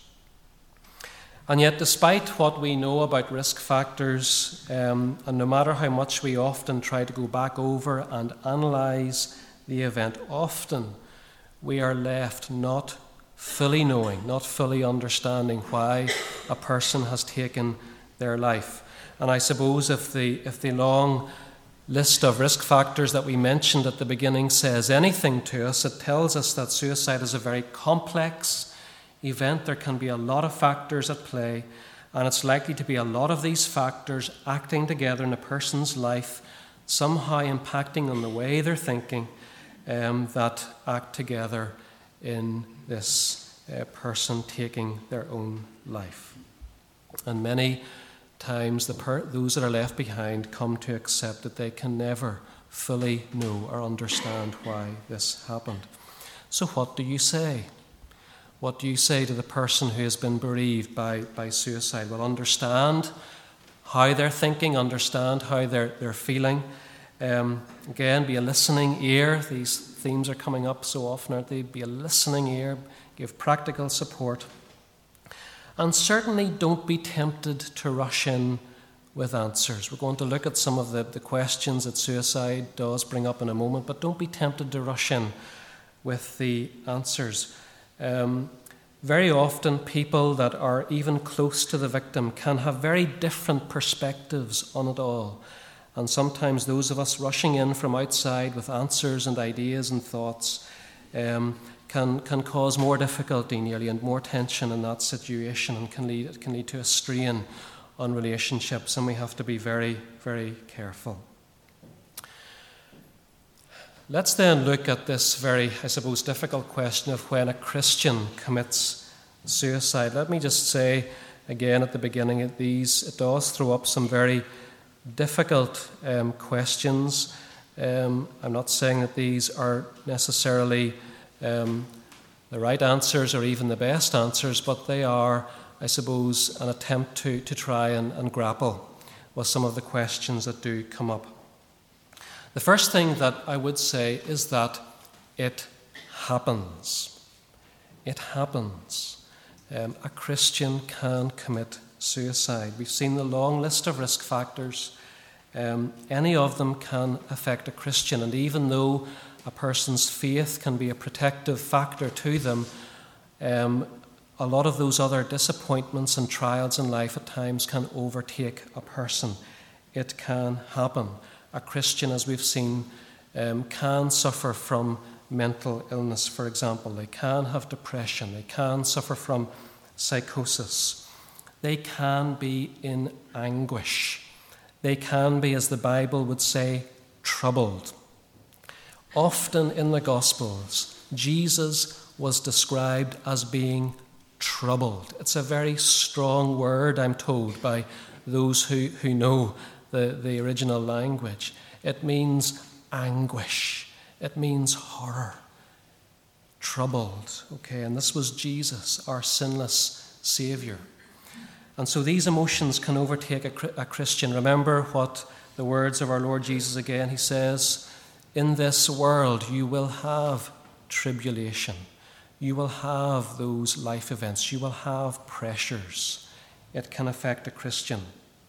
And yet, despite what we know about risk factors, and no matter how much we often try to go back over and analyse the event, often we are left not fully knowing, not fully understanding why a person has taken their life. And I suppose if the long list of risk factors that we mentioned at the beginning says anything to us, it tells us that suicide is a very complex event. There can be a lot of factors at play, and it's likely to be a lot of these factors acting together in a person's life, somehow impacting on the way they're thinking, that act together in this person taking their own life. And many times those that are left behind come to accept that they can never fully know or understand why this happened. So what do you say? What do you say to the person who has been bereaved by suicide? Well, understand how they're thinking, understand how they're feeling. Again, be a listening ear. These themes are coming up so often, aren't they? Be a listening ear, give practical support. And certainly don't be tempted to rush in with answers. We're going to look at some of the questions that suicide does bring up in a moment, but don't be tempted to rush in with the answers. Very often people that are even close to the victim can have very different perspectives on it all. And sometimes those of us rushing in from outside with answers and ideas and thoughts can cause more difficulty nearly and more tension in that situation, and can lead to a strain on relationships, and we have to be very, very careful. Let's then look at this very, I suppose, difficult question of when a Christian commits suicide. Let me just say again at the beginning it does throw up some very difficult questions. I'm not saying that these are necessarily the right answers or even the best answers, but they are, I suppose, an attempt to try and grapple with some of the questions that do come up. The first thing that I would say is that it happens. It happens. A Christian can commit suicide. We've seen the long list of risk factors. Any of them can affect a Christian, and even though a person's faith can be a protective factor to them, a lot of those other disappointments and trials in life at times can overtake a person. It can happen. A Christian, as we've seen, can suffer from mental illness, for example. They can have depression. They can suffer from psychosis. They can be in anguish. They can be, as the Bible would say, troubled. Often in the Gospels, Jesus was described as being troubled. It's a very strong word, I'm told, by those who know the original language. It means anguish. It means horror. Troubled. Okay, and this was Jesus, our sinless Saviour. And so these emotions can overtake a Christian. Remember what the words of our Lord Jesus again, he says, "In this world you will have tribulation." you will have those life events. You will have pressures. It can affect a Christian.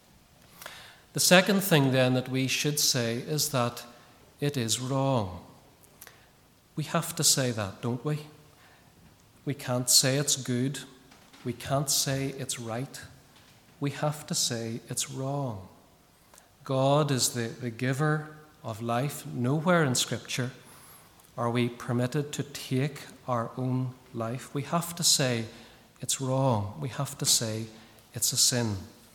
The second thing then that we should say is that it is wrong. We have to say that, don't we? We can't say it's good. We can't say it's right. We have to say it's wrong. God is the giver of life. Nowhere in Scripture are we permitted to take our own life. We have to say it's wrong. We have to say it's a sin.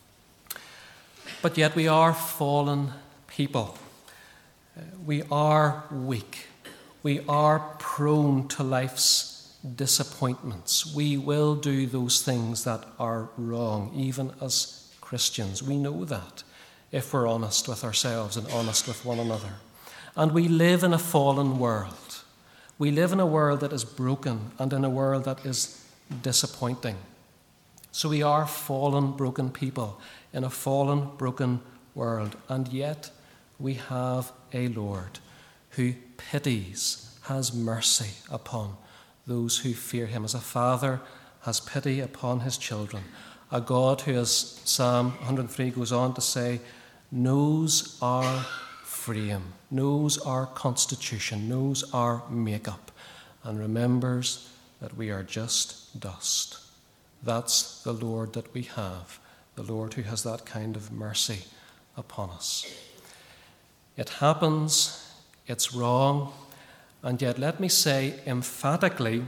But yet we are fallen people. We are weak. We are prone to life's disappointments. We will do those things that are wrong, even as Christians. We know that, if we're honest with ourselves and honest with one another. And we live in a fallen world. We live in a world that is broken and in a world that is disappointing. So we are fallen, broken people in a fallen, broken world. And yet we have a Lord who pities, has mercy upon those who fear him. As a father has pity upon his children. A God who, as Psalm 103 goes on to say, knows our frame, knows our constitution, knows our makeup, and remembers that we are just dust. That's the Lord that we have, the Lord who has that kind of mercy upon us. It happens, it's wrong, and yet let me say emphatically,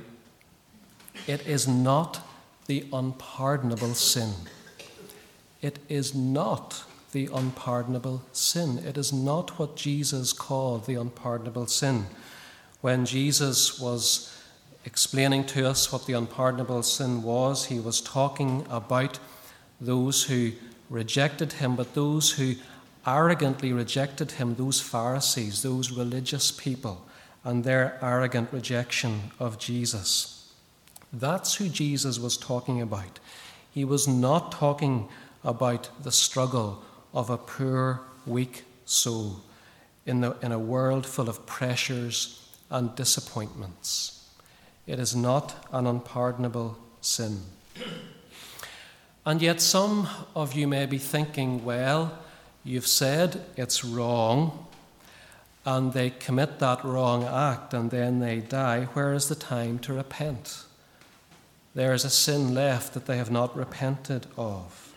it is not the unpardonable sin. It is not the unpardonable sin. It is not what Jesus called the unpardonable sin. When Jesus was explaining to us what the unpardonable sin was, he was talking about those who rejected him, but those who arrogantly rejected him, those Pharisees, those religious people, and their arrogant rejection of Jesus. That's who Jesus was talking about. He was not talking about the struggle of a poor, weak soul in a world full of pressures and disappointments. It is not an unpardonable sin. And yet some of you may be thinking, well, you've said it's wrong, and they commit that wrong act and then they die. Where is the time to repent? There is a sin left that they have not repented of.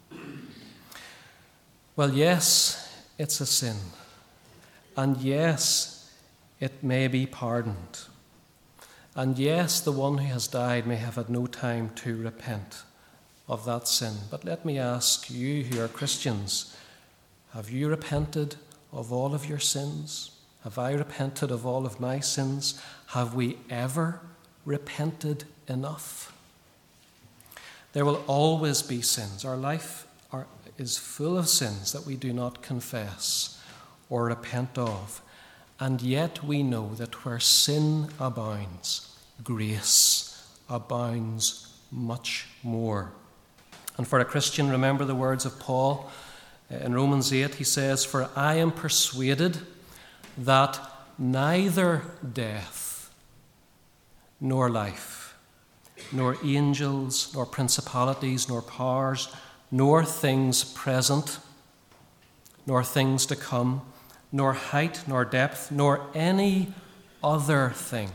Well, yes, it's a sin. And yes, it may be pardoned. And yes, the one who has died may have had no time to repent of that sin. But let me ask you who are Christians, have you repented of all of your sins? Have I repented of all of my sins? Have we ever repented enough? There will always be sins. Our life is full of sins that we do not confess or repent of. And yet we know that where sin abounds, grace abounds much more. And for a Christian, remember the words of Paul in Romans 8. He says, "For I am persuaded that neither death nor life, nor angels, nor principalities, nor powers, nor things present, nor things to come, nor height, nor depth, nor any other thing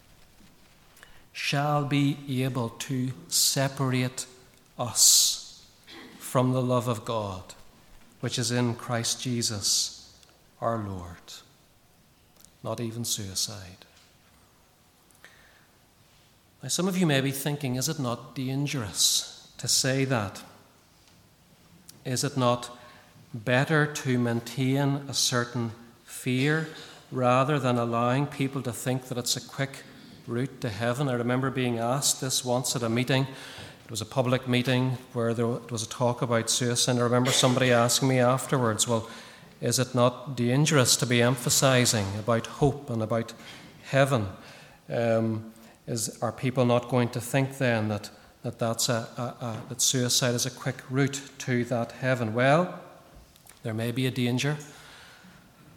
shall be able to separate us from the love of God, which is in Christ Jesus our Lord." Not even suicide. Now, some of you may be thinking, is it not dangerous to say that? Is it not better to maintain a certain fear rather than allowing people to think that it's a quick route to heaven? I remember being asked this once at a meeting. It was a public meeting where there was a talk about suicide. I remember somebody asking me afterwards, well, is it not dangerous to be emphasizing about hope and about heaven? Are people not going to think then that suicide is a quick route to that heaven? Well, there may be a danger.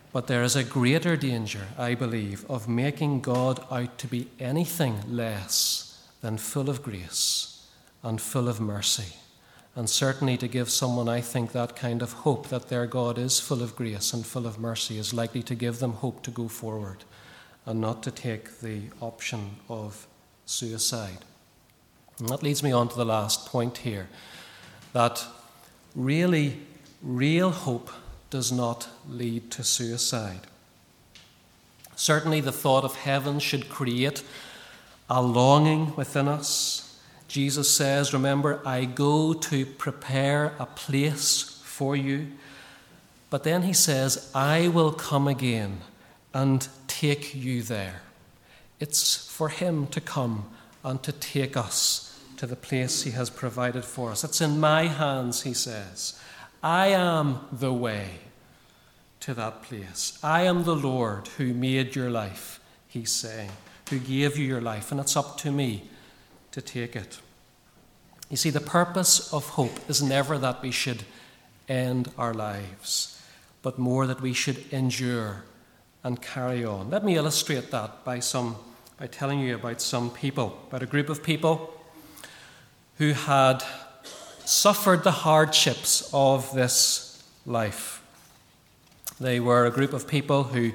But there is a greater danger, I believe, of making God out to be anything less than full of grace and full of mercy. And certainly to give someone, I think, that kind of hope that their God is full of grace and full of mercy is likely to give them hope to go forward and not to take the option of suicide. And that leads me on to the last point here, that really, real hope does not lead to suicide. Certainly the thought of heaven should create a longing within us. Jesus says, remember, I go to prepare a place for you. But then he says, I will come again and take you there. It's for him to come and to take us to the place he has provided for us. It's in my hands, he says. I am the way to that place. I am the Lord who made your life, he's saying, who gave you your life, and it's up to me to take it. You see, the purpose of hope is never that we should end our lives, but more that we should endure and carry on. Let me illustrate that by telling you about some people, about a group of people who had suffered the hardships of this life. They were a group of people who,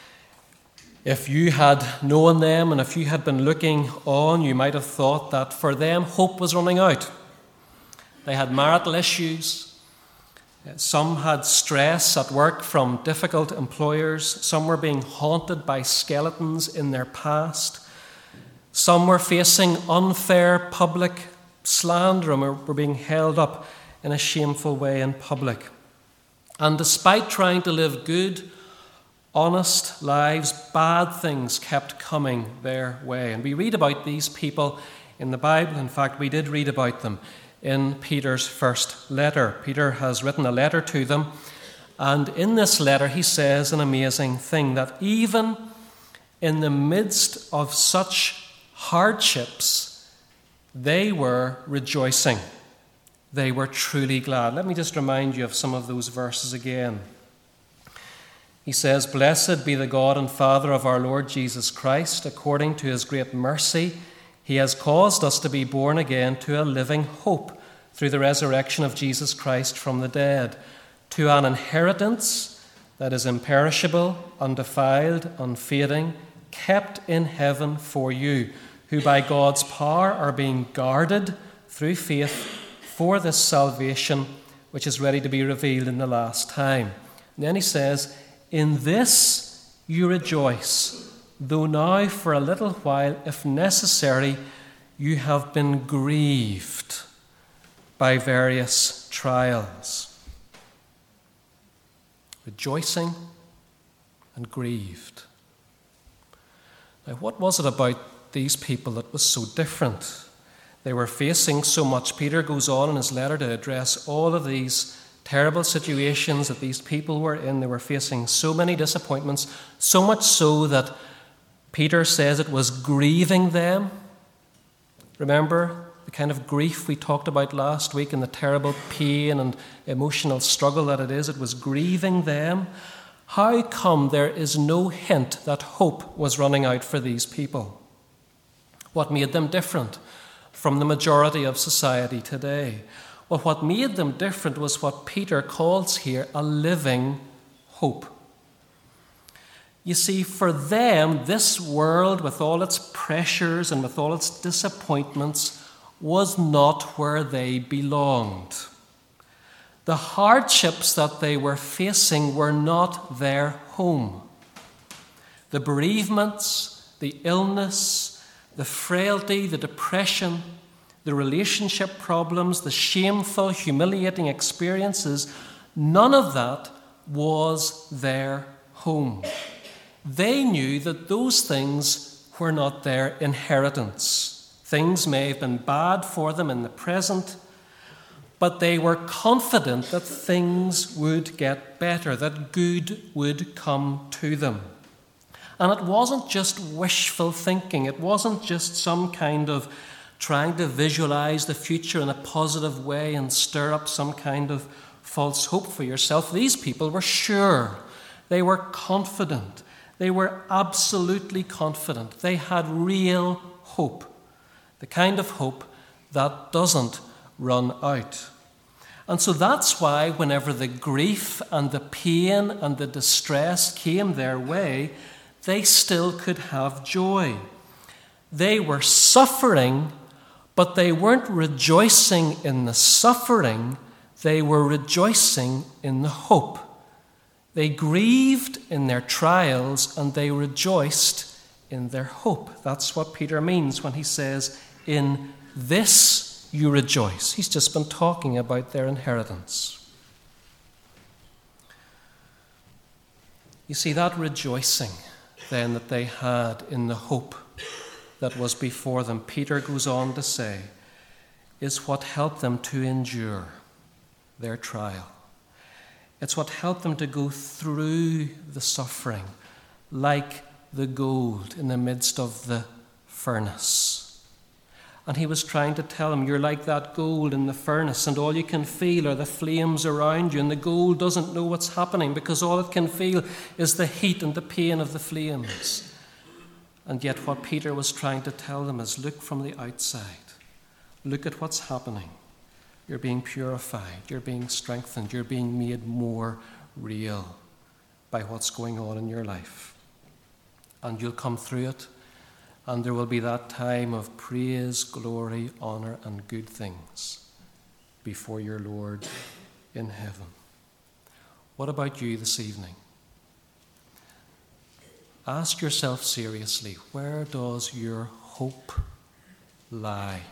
if you had known them and if you had been looking on, you might have thought that for them hope was running out. They had marital issues. Some had stress at work from difficult employers. Some were being haunted by skeletons in their past. Some were facing unfair public slander and were being held up in a shameful way in public. And despite trying to live good, honest lives, bad things kept coming their way. And we read about these people in the Bible. In fact, we did read about them in Peter's first letter. Peter has written a letter to them. And in this letter, he says an amazing thing, that even in the midst of such hardships, they were rejoicing. They were truly glad. Let me just remind you of some of those verses again. He says, Blessed be the God and Father of our Lord Jesus Christ. According to his great mercy, he has caused us to be born again to a living hope through the resurrection of Jesus Christ from the dead, to an inheritance that is imperishable, undefiled, unfading, kept in heaven for you, who by God's power are being guarded through faith for this salvation, which is ready to be revealed in the last time. And then he says, In this you rejoice, though now for a little while, if necessary, you have been grieved by various trials. Rejoicing and grieved. Now, what was it about these people that was so different? They were facing so much. Peter goes on in his letter to address all of these terrible situations that these people were in. They were facing so many disappointments, so much so that Peter says it was grieving them. Remember the kind of grief we talked about last week and the terrible pain and emotional struggle that it is? It was grieving them. How come there is no hint that hope was running out for these people? What made them different from the majority of society today? Well, what made them different was what Peter calls here a living hope. You see, for them, this world, with all its pressures and with all its disappointments, was not where they belonged. The hardships that they were facing were not their home. The bereavements, the illness, the frailty, the depression, the relationship problems, the shameful, humiliating experiences, none of that was their home. They knew that those things were not their inheritance. Things may have been bad for them in the present, but they were confident that things would get better, that good would come to them. And it wasn't just wishful thinking. It wasn't just some kind of trying to visualize the future in a positive way and stir up some kind of false hope for yourself. These people were sure They were confident. They were absolutely confident. They had real hope, the kind of hope that doesn't run out. And so that's why whenever the grief and the pain and the distress came their way, they still could have joy. They were suffering, but they weren't rejoicing in the suffering. They were rejoicing in the hope. They grieved in their trials and they rejoiced in their hope. That's what Peter means when he says, "In this you rejoice." He's just been talking about their inheritance. You see, that rejoicing then that they had in the hope that was before them, Peter goes on to say, is what helped them to endure their trial. It's what helped them to go through the suffering like the gold in the midst of the furnace. And he was trying to tell them, you're like that gold in the furnace, and all you can feel are the flames around you, and the gold doesn't know what's happening because all it can feel is the heat and the pain of the flames. And yet what Peter was trying to tell them is, look from the outside. Look at what's happening. You're being purified. You're being strengthened. You're being made more real by what's going on in your life. And you'll come through it, and there will be that time of praise, glory, honor, and good things before your Lord in heaven. What about you this evening? Ask yourself seriously, where does your hope lie?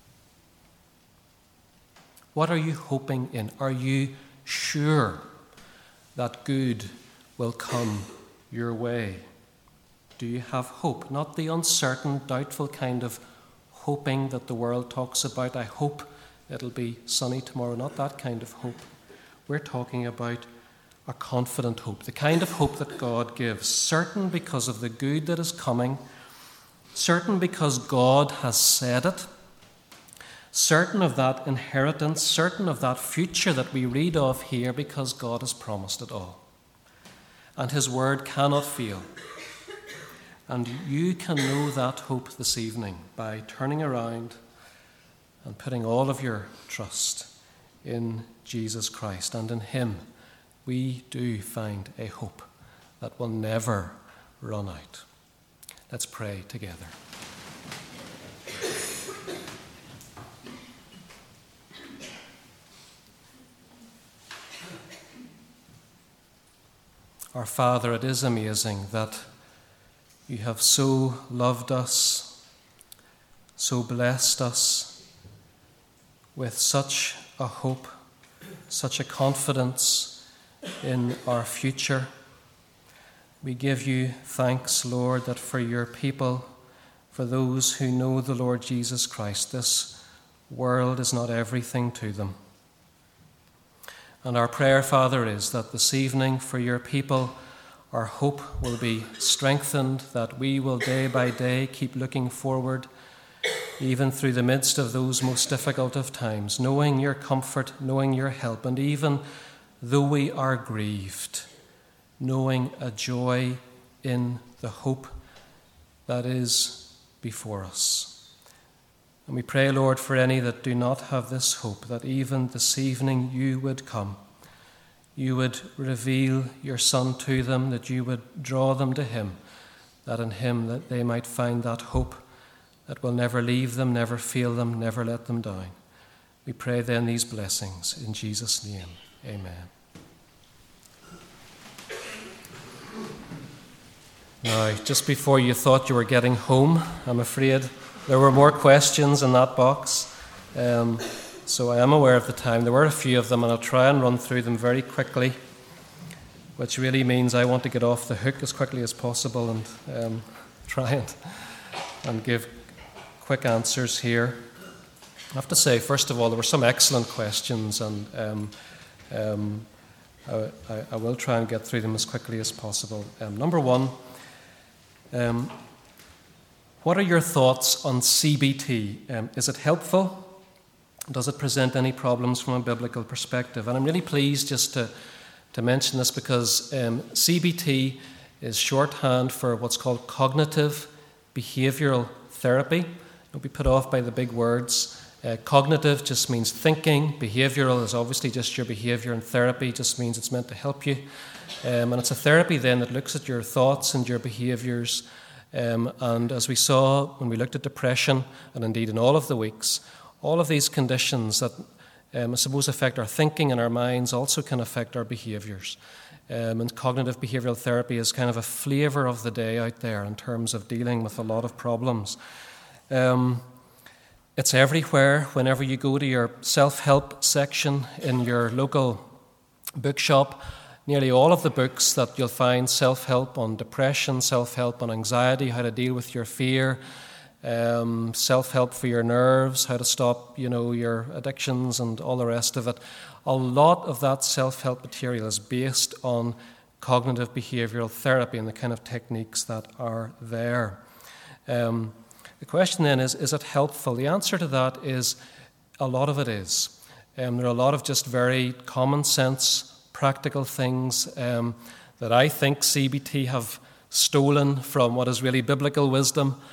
What are you hoping in? Are you sure that good will come your way? Do you have hope? Not the uncertain, doubtful kind of hoping that the world talks about. I hope it'll be sunny tomorrow. Not that kind of hope. We're talking about a confident hope, the kind of hope that God gives, certain because of the good that is coming, certain because God has said it, certain of that inheritance, certain of that future that we read of here because God has promised it all. And his word cannot fail. And you can know that hope this evening by turning around and putting all of your trust in Jesus Christ. And in him we do find a hope that will never run out. Let's pray together. Our Father, it is amazing that you have so loved us, so blessed us with such a hope, such a confidence in our future. We give you thanks, Lord, that for your people, for those who know the Lord Jesus Christ, this world is not everything to them. And our prayer, Father, is that this evening for your people, our hope will be strengthened, that we will day by day keep looking forward, even through the midst of those most difficult of times, knowing your comfort, knowing your help, and even though we are grieved, knowing a joy in the hope that is before us. And we pray, Lord, for any that do not have this hope, that even this evening you would come. You would reveal your Son to them, that you would draw them to him, that in him that they might find that hope that will never leave them, never fail them, never let them down. We pray then these blessings in Jesus' name. Amen. Now, just before you thought you were getting home, I'm afraid there were more questions in that box. So I am aware of the time. There were a few of them, and I'll try and run through them very quickly, which really means I want to get off the hook as quickly as possible and try and give quick answers here. I have to say, first of all, there were some excellent questions, and I will try and get through them as quickly as possible. Number one, what are your thoughts on CBT? Is it helpful? Does it present any problems from a biblical perspective? And I'm really pleased just to to mention this because CBT is shorthand for what's called cognitive behavioural therapy. Don't be put off by the big words. Cognitive just means thinking. Behavioural is obviously just your behaviour, and therapy just means it's meant to help you. And it's a therapy then that looks at your thoughts and your behaviours. And as we saw when we looked at depression, and indeed in all of the weeks, all of these conditions that I suppose affect our thinking and our minds also can affect our behaviours. And cognitive behavioural therapy is kind of a flavour of the day out there in terms of dealing with a lot of problems. It's everywhere. Whenever you go to your self-help section in your local bookshop, nearly all of the books that you'll find self-help on depression, self-help on anxiety, how to deal with your fear, self-help for your nerves, how to stop, your addictions and all the rest of it. A lot of that self-help material is based on cognitive behavioural therapy and the kind of techniques that are there. The question then is it helpful? The answer to that is a lot of it is. There are a lot of just very common sense, practical things that I think CBT have stolen from what is really biblical wisdom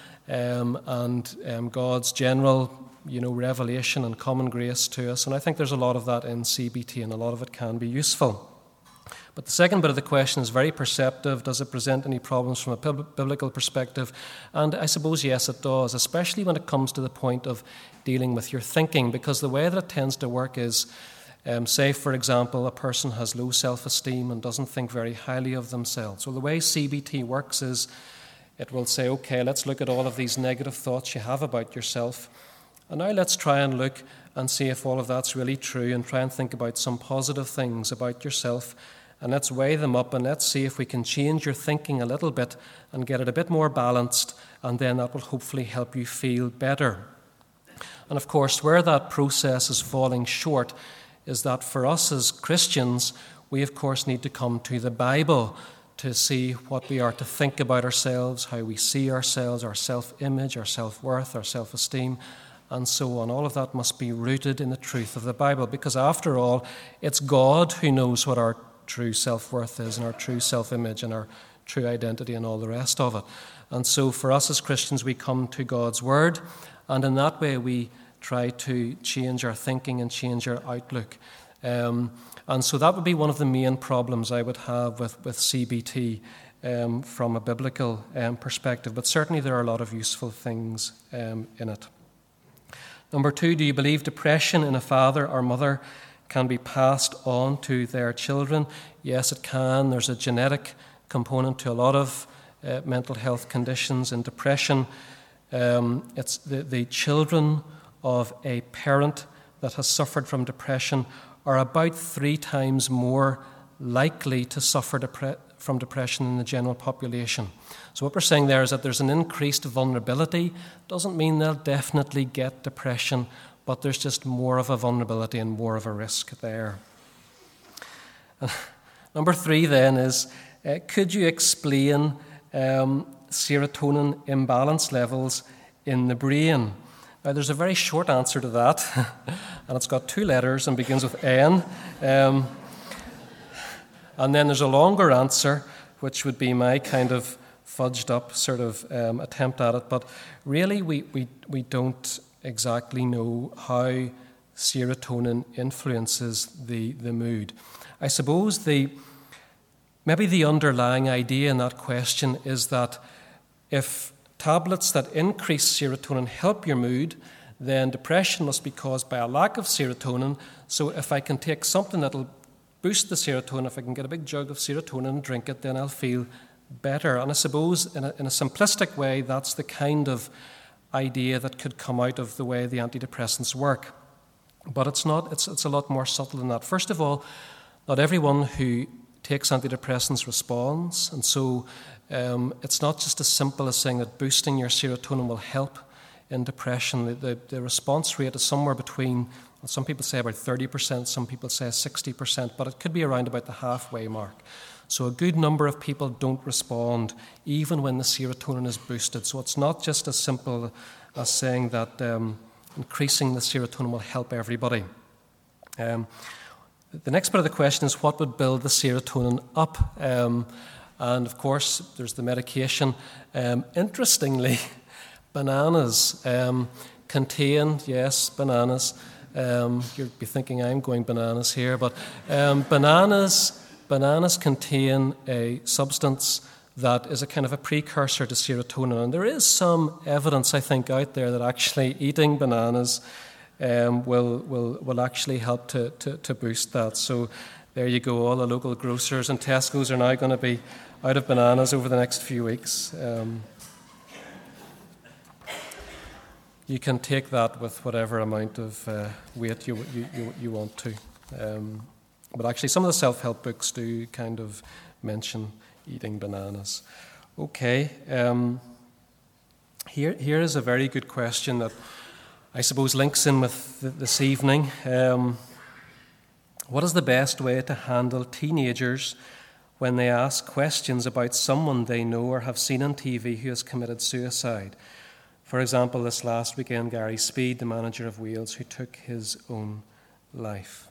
and God's general revelation and common grace to us. And I think there's a lot of that in CBT, and a lot of it can be useful. But the second bit of the question is very perceptive. Does it present any problems from a biblical perspective? And I suppose, yes, it does, especially when it comes to the point of dealing with your thinking, because the way that it tends to work is, say, for example, a person has low self-esteem and doesn't think very highly of themselves. Well, the way CBT works is it will say, okay, let's look at all of these negative thoughts you have about yourself, and now let's try and look and see if all of that's really true, and try and think about some positive things about yourself. And let's weigh them up, and let's see if we can change your thinking a little bit and get it a bit more balanced, and then that will hopefully help you feel better. And of course, where that process is falling short is that for us as Christians, we of course need to come to the Bible to see what we are to think about ourselves, how we see ourselves, our self-image, our self-worth, our self-esteem, and so on. All of that must be rooted in the truth of the Bible, because after all, it's God who knows what our true self-worth is and our true self-image and our true identity and all the rest of it. And so for us as Christians, we come to God's Word, and in that way we try to change our thinking and change our outlook. And so that would be one of the main problems I would have with CBT from a biblical perspective. But certainly there are a lot of useful things in it. Number 2, do you believe depression in a father or mother can be passed on to their children? Yes, it can. There's a genetic component to a lot of mental health conditions. In depression, it's the children of a parent that has suffered from depression are about 3 times more likely to suffer from depression in the general population. So what we're saying there is that there's an increased vulnerability. Doesn't mean they'll definitely get depression, but there's just more of a vulnerability and more of a risk there. Number 3 then is, could you explain serotonin imbalance levels in the brain? Now, there's a very short answer to that, and it's got 2 letters and begins with N. And then there's a longer answer, which would be my kind of fudged up sort of attempt at it. But really, we don't exactly know how serotonin influences the mood. I suppose maybe the underlying idea in that question is that if tablets that increase serotonin help your mood, then depression must be caused by a lack of serotonin. So if I can take something that'll boost the serotonin, if I can get a big jug of serotonin and drink it, then I'll feel better. And I suppose in a simplistic way, that's the kind of idea that could come out of the way the antidepressants work. But it's not. It's a lot more subtle than that. First of all, not everyone who takes antidepressants responds, and so it's not just as simple as saying that boosting your serotonin will help in depression. The response rate is somewhere between, some people say about 30%, some people say 60%, but it could be around about the halfway mark. So a good number of people don't respond even when the serotonin is boosted. So it's not just as simple as saying that increasing the serotonin will help everybody. The next part of the question is what would build the serotonin up? And of course, there's the medication. Interestingly, bananas contain, yes, bananas. You'd be thinking I'm going bananas here, but bananas contain a substance that is a kind of a precursor to serotonin. And there is some evidence, I think, out there that actually eating bananas will actually help to boost that. So there you go. All the local grocers and Tesco's are now going to be out of bananas over the next few weeks. You can take that with whatever amount of weight you want to. But actually, some of the self-help books do kind of mention eating bananas. Okay. Here is a very good question that I suppose links in with this evening. What is the best way to handle teenagers when they ask questions about someone they know or have seen on TV who has committed suicide? For example, this last weekend, Gary Speed, the manager of Wales, who took his own life.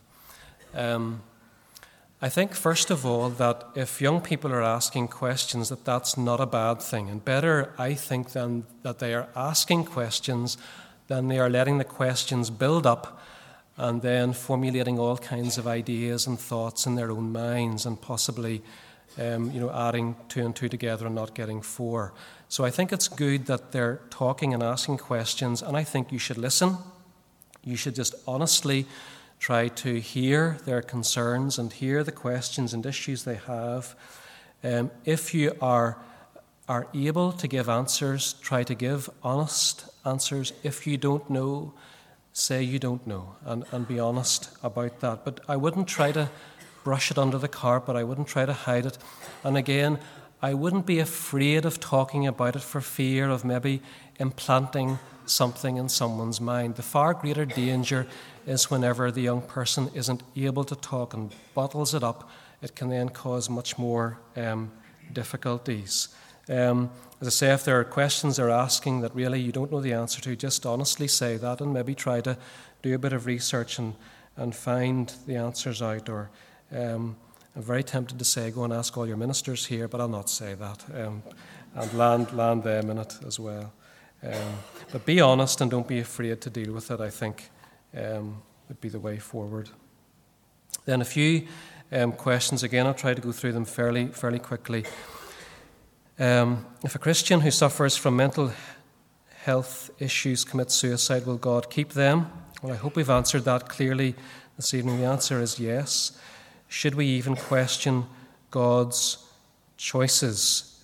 I think, first of all, that if young people are asking questions, that's not a bad thing. And better, I think, than that they are asking questions than they are letting the questions build up and then formulating all kinds of ideas and thoughts in their own minds and possibly adding 2 and 2 together and not getting 4. So I think it's good that they're talking and asking questions, and I think you should listen. You should just honestly try to hear their concerns and hear the questions and issues they have. If you are able to give answers, try to give honest answers. If you don't know, say you don't know and be honest about that. But I wouldn't try to brush it under the carpet. I wouldn't try to hide it. And again, I wouldn't be afraid of talking about it for fear of maybe implanting something in someone's mind. The far greater danger is whenever the young person isn't able to talk and bottles it up. It can then cause much more difficulties. As I say, if there are questions they're asking that really you don't know the answer to, just honestly say that and maybe try to do a bit of research and find the answers out. Or I'm very tempted to say, go and ask all your ministers here, but I'll not say that, and land them in it as well. But be honest and don't be afraid to deal with it, I think, would be the way forward. Then a few questions. Again, I'll try to go through them fairly quickly. If a Christian who suffers from mental health issues commits suicide, will God keep them? Well, I hope we've answered that clearly this evening. The answer is yes. Should we even question God's choices?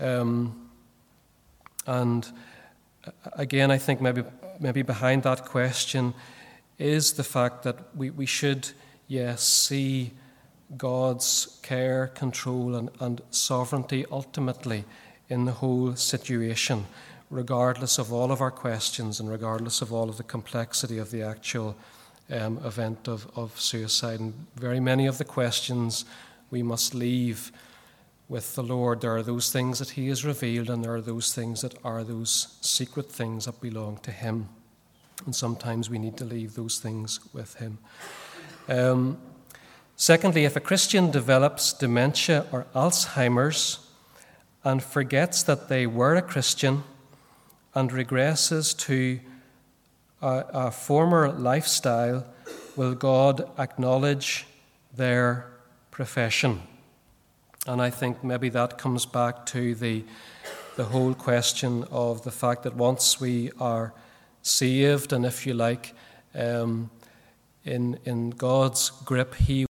And again, I think maybe behind that question is the fact that we should, yes, see God's care, control, and sovereignty ultimately in the whole situation, regardless of all of our questions and regardless of all of the complexity of the actual event of suicide. And very many of the questions we must leave with the Lord. There are those things that He has revealed, and there are those things that are those secret things that belong to Him. And sometimes we need to leave those things with Him. Secondly, if a Christian develops dementia or Alzheimer's and forgets that they were a Christian and regresses to a former lifestyle, will God acknowledge their profession? And I think maybe that comes back to the whole question of the fact that once we are saved, and if you like, in God's grip, He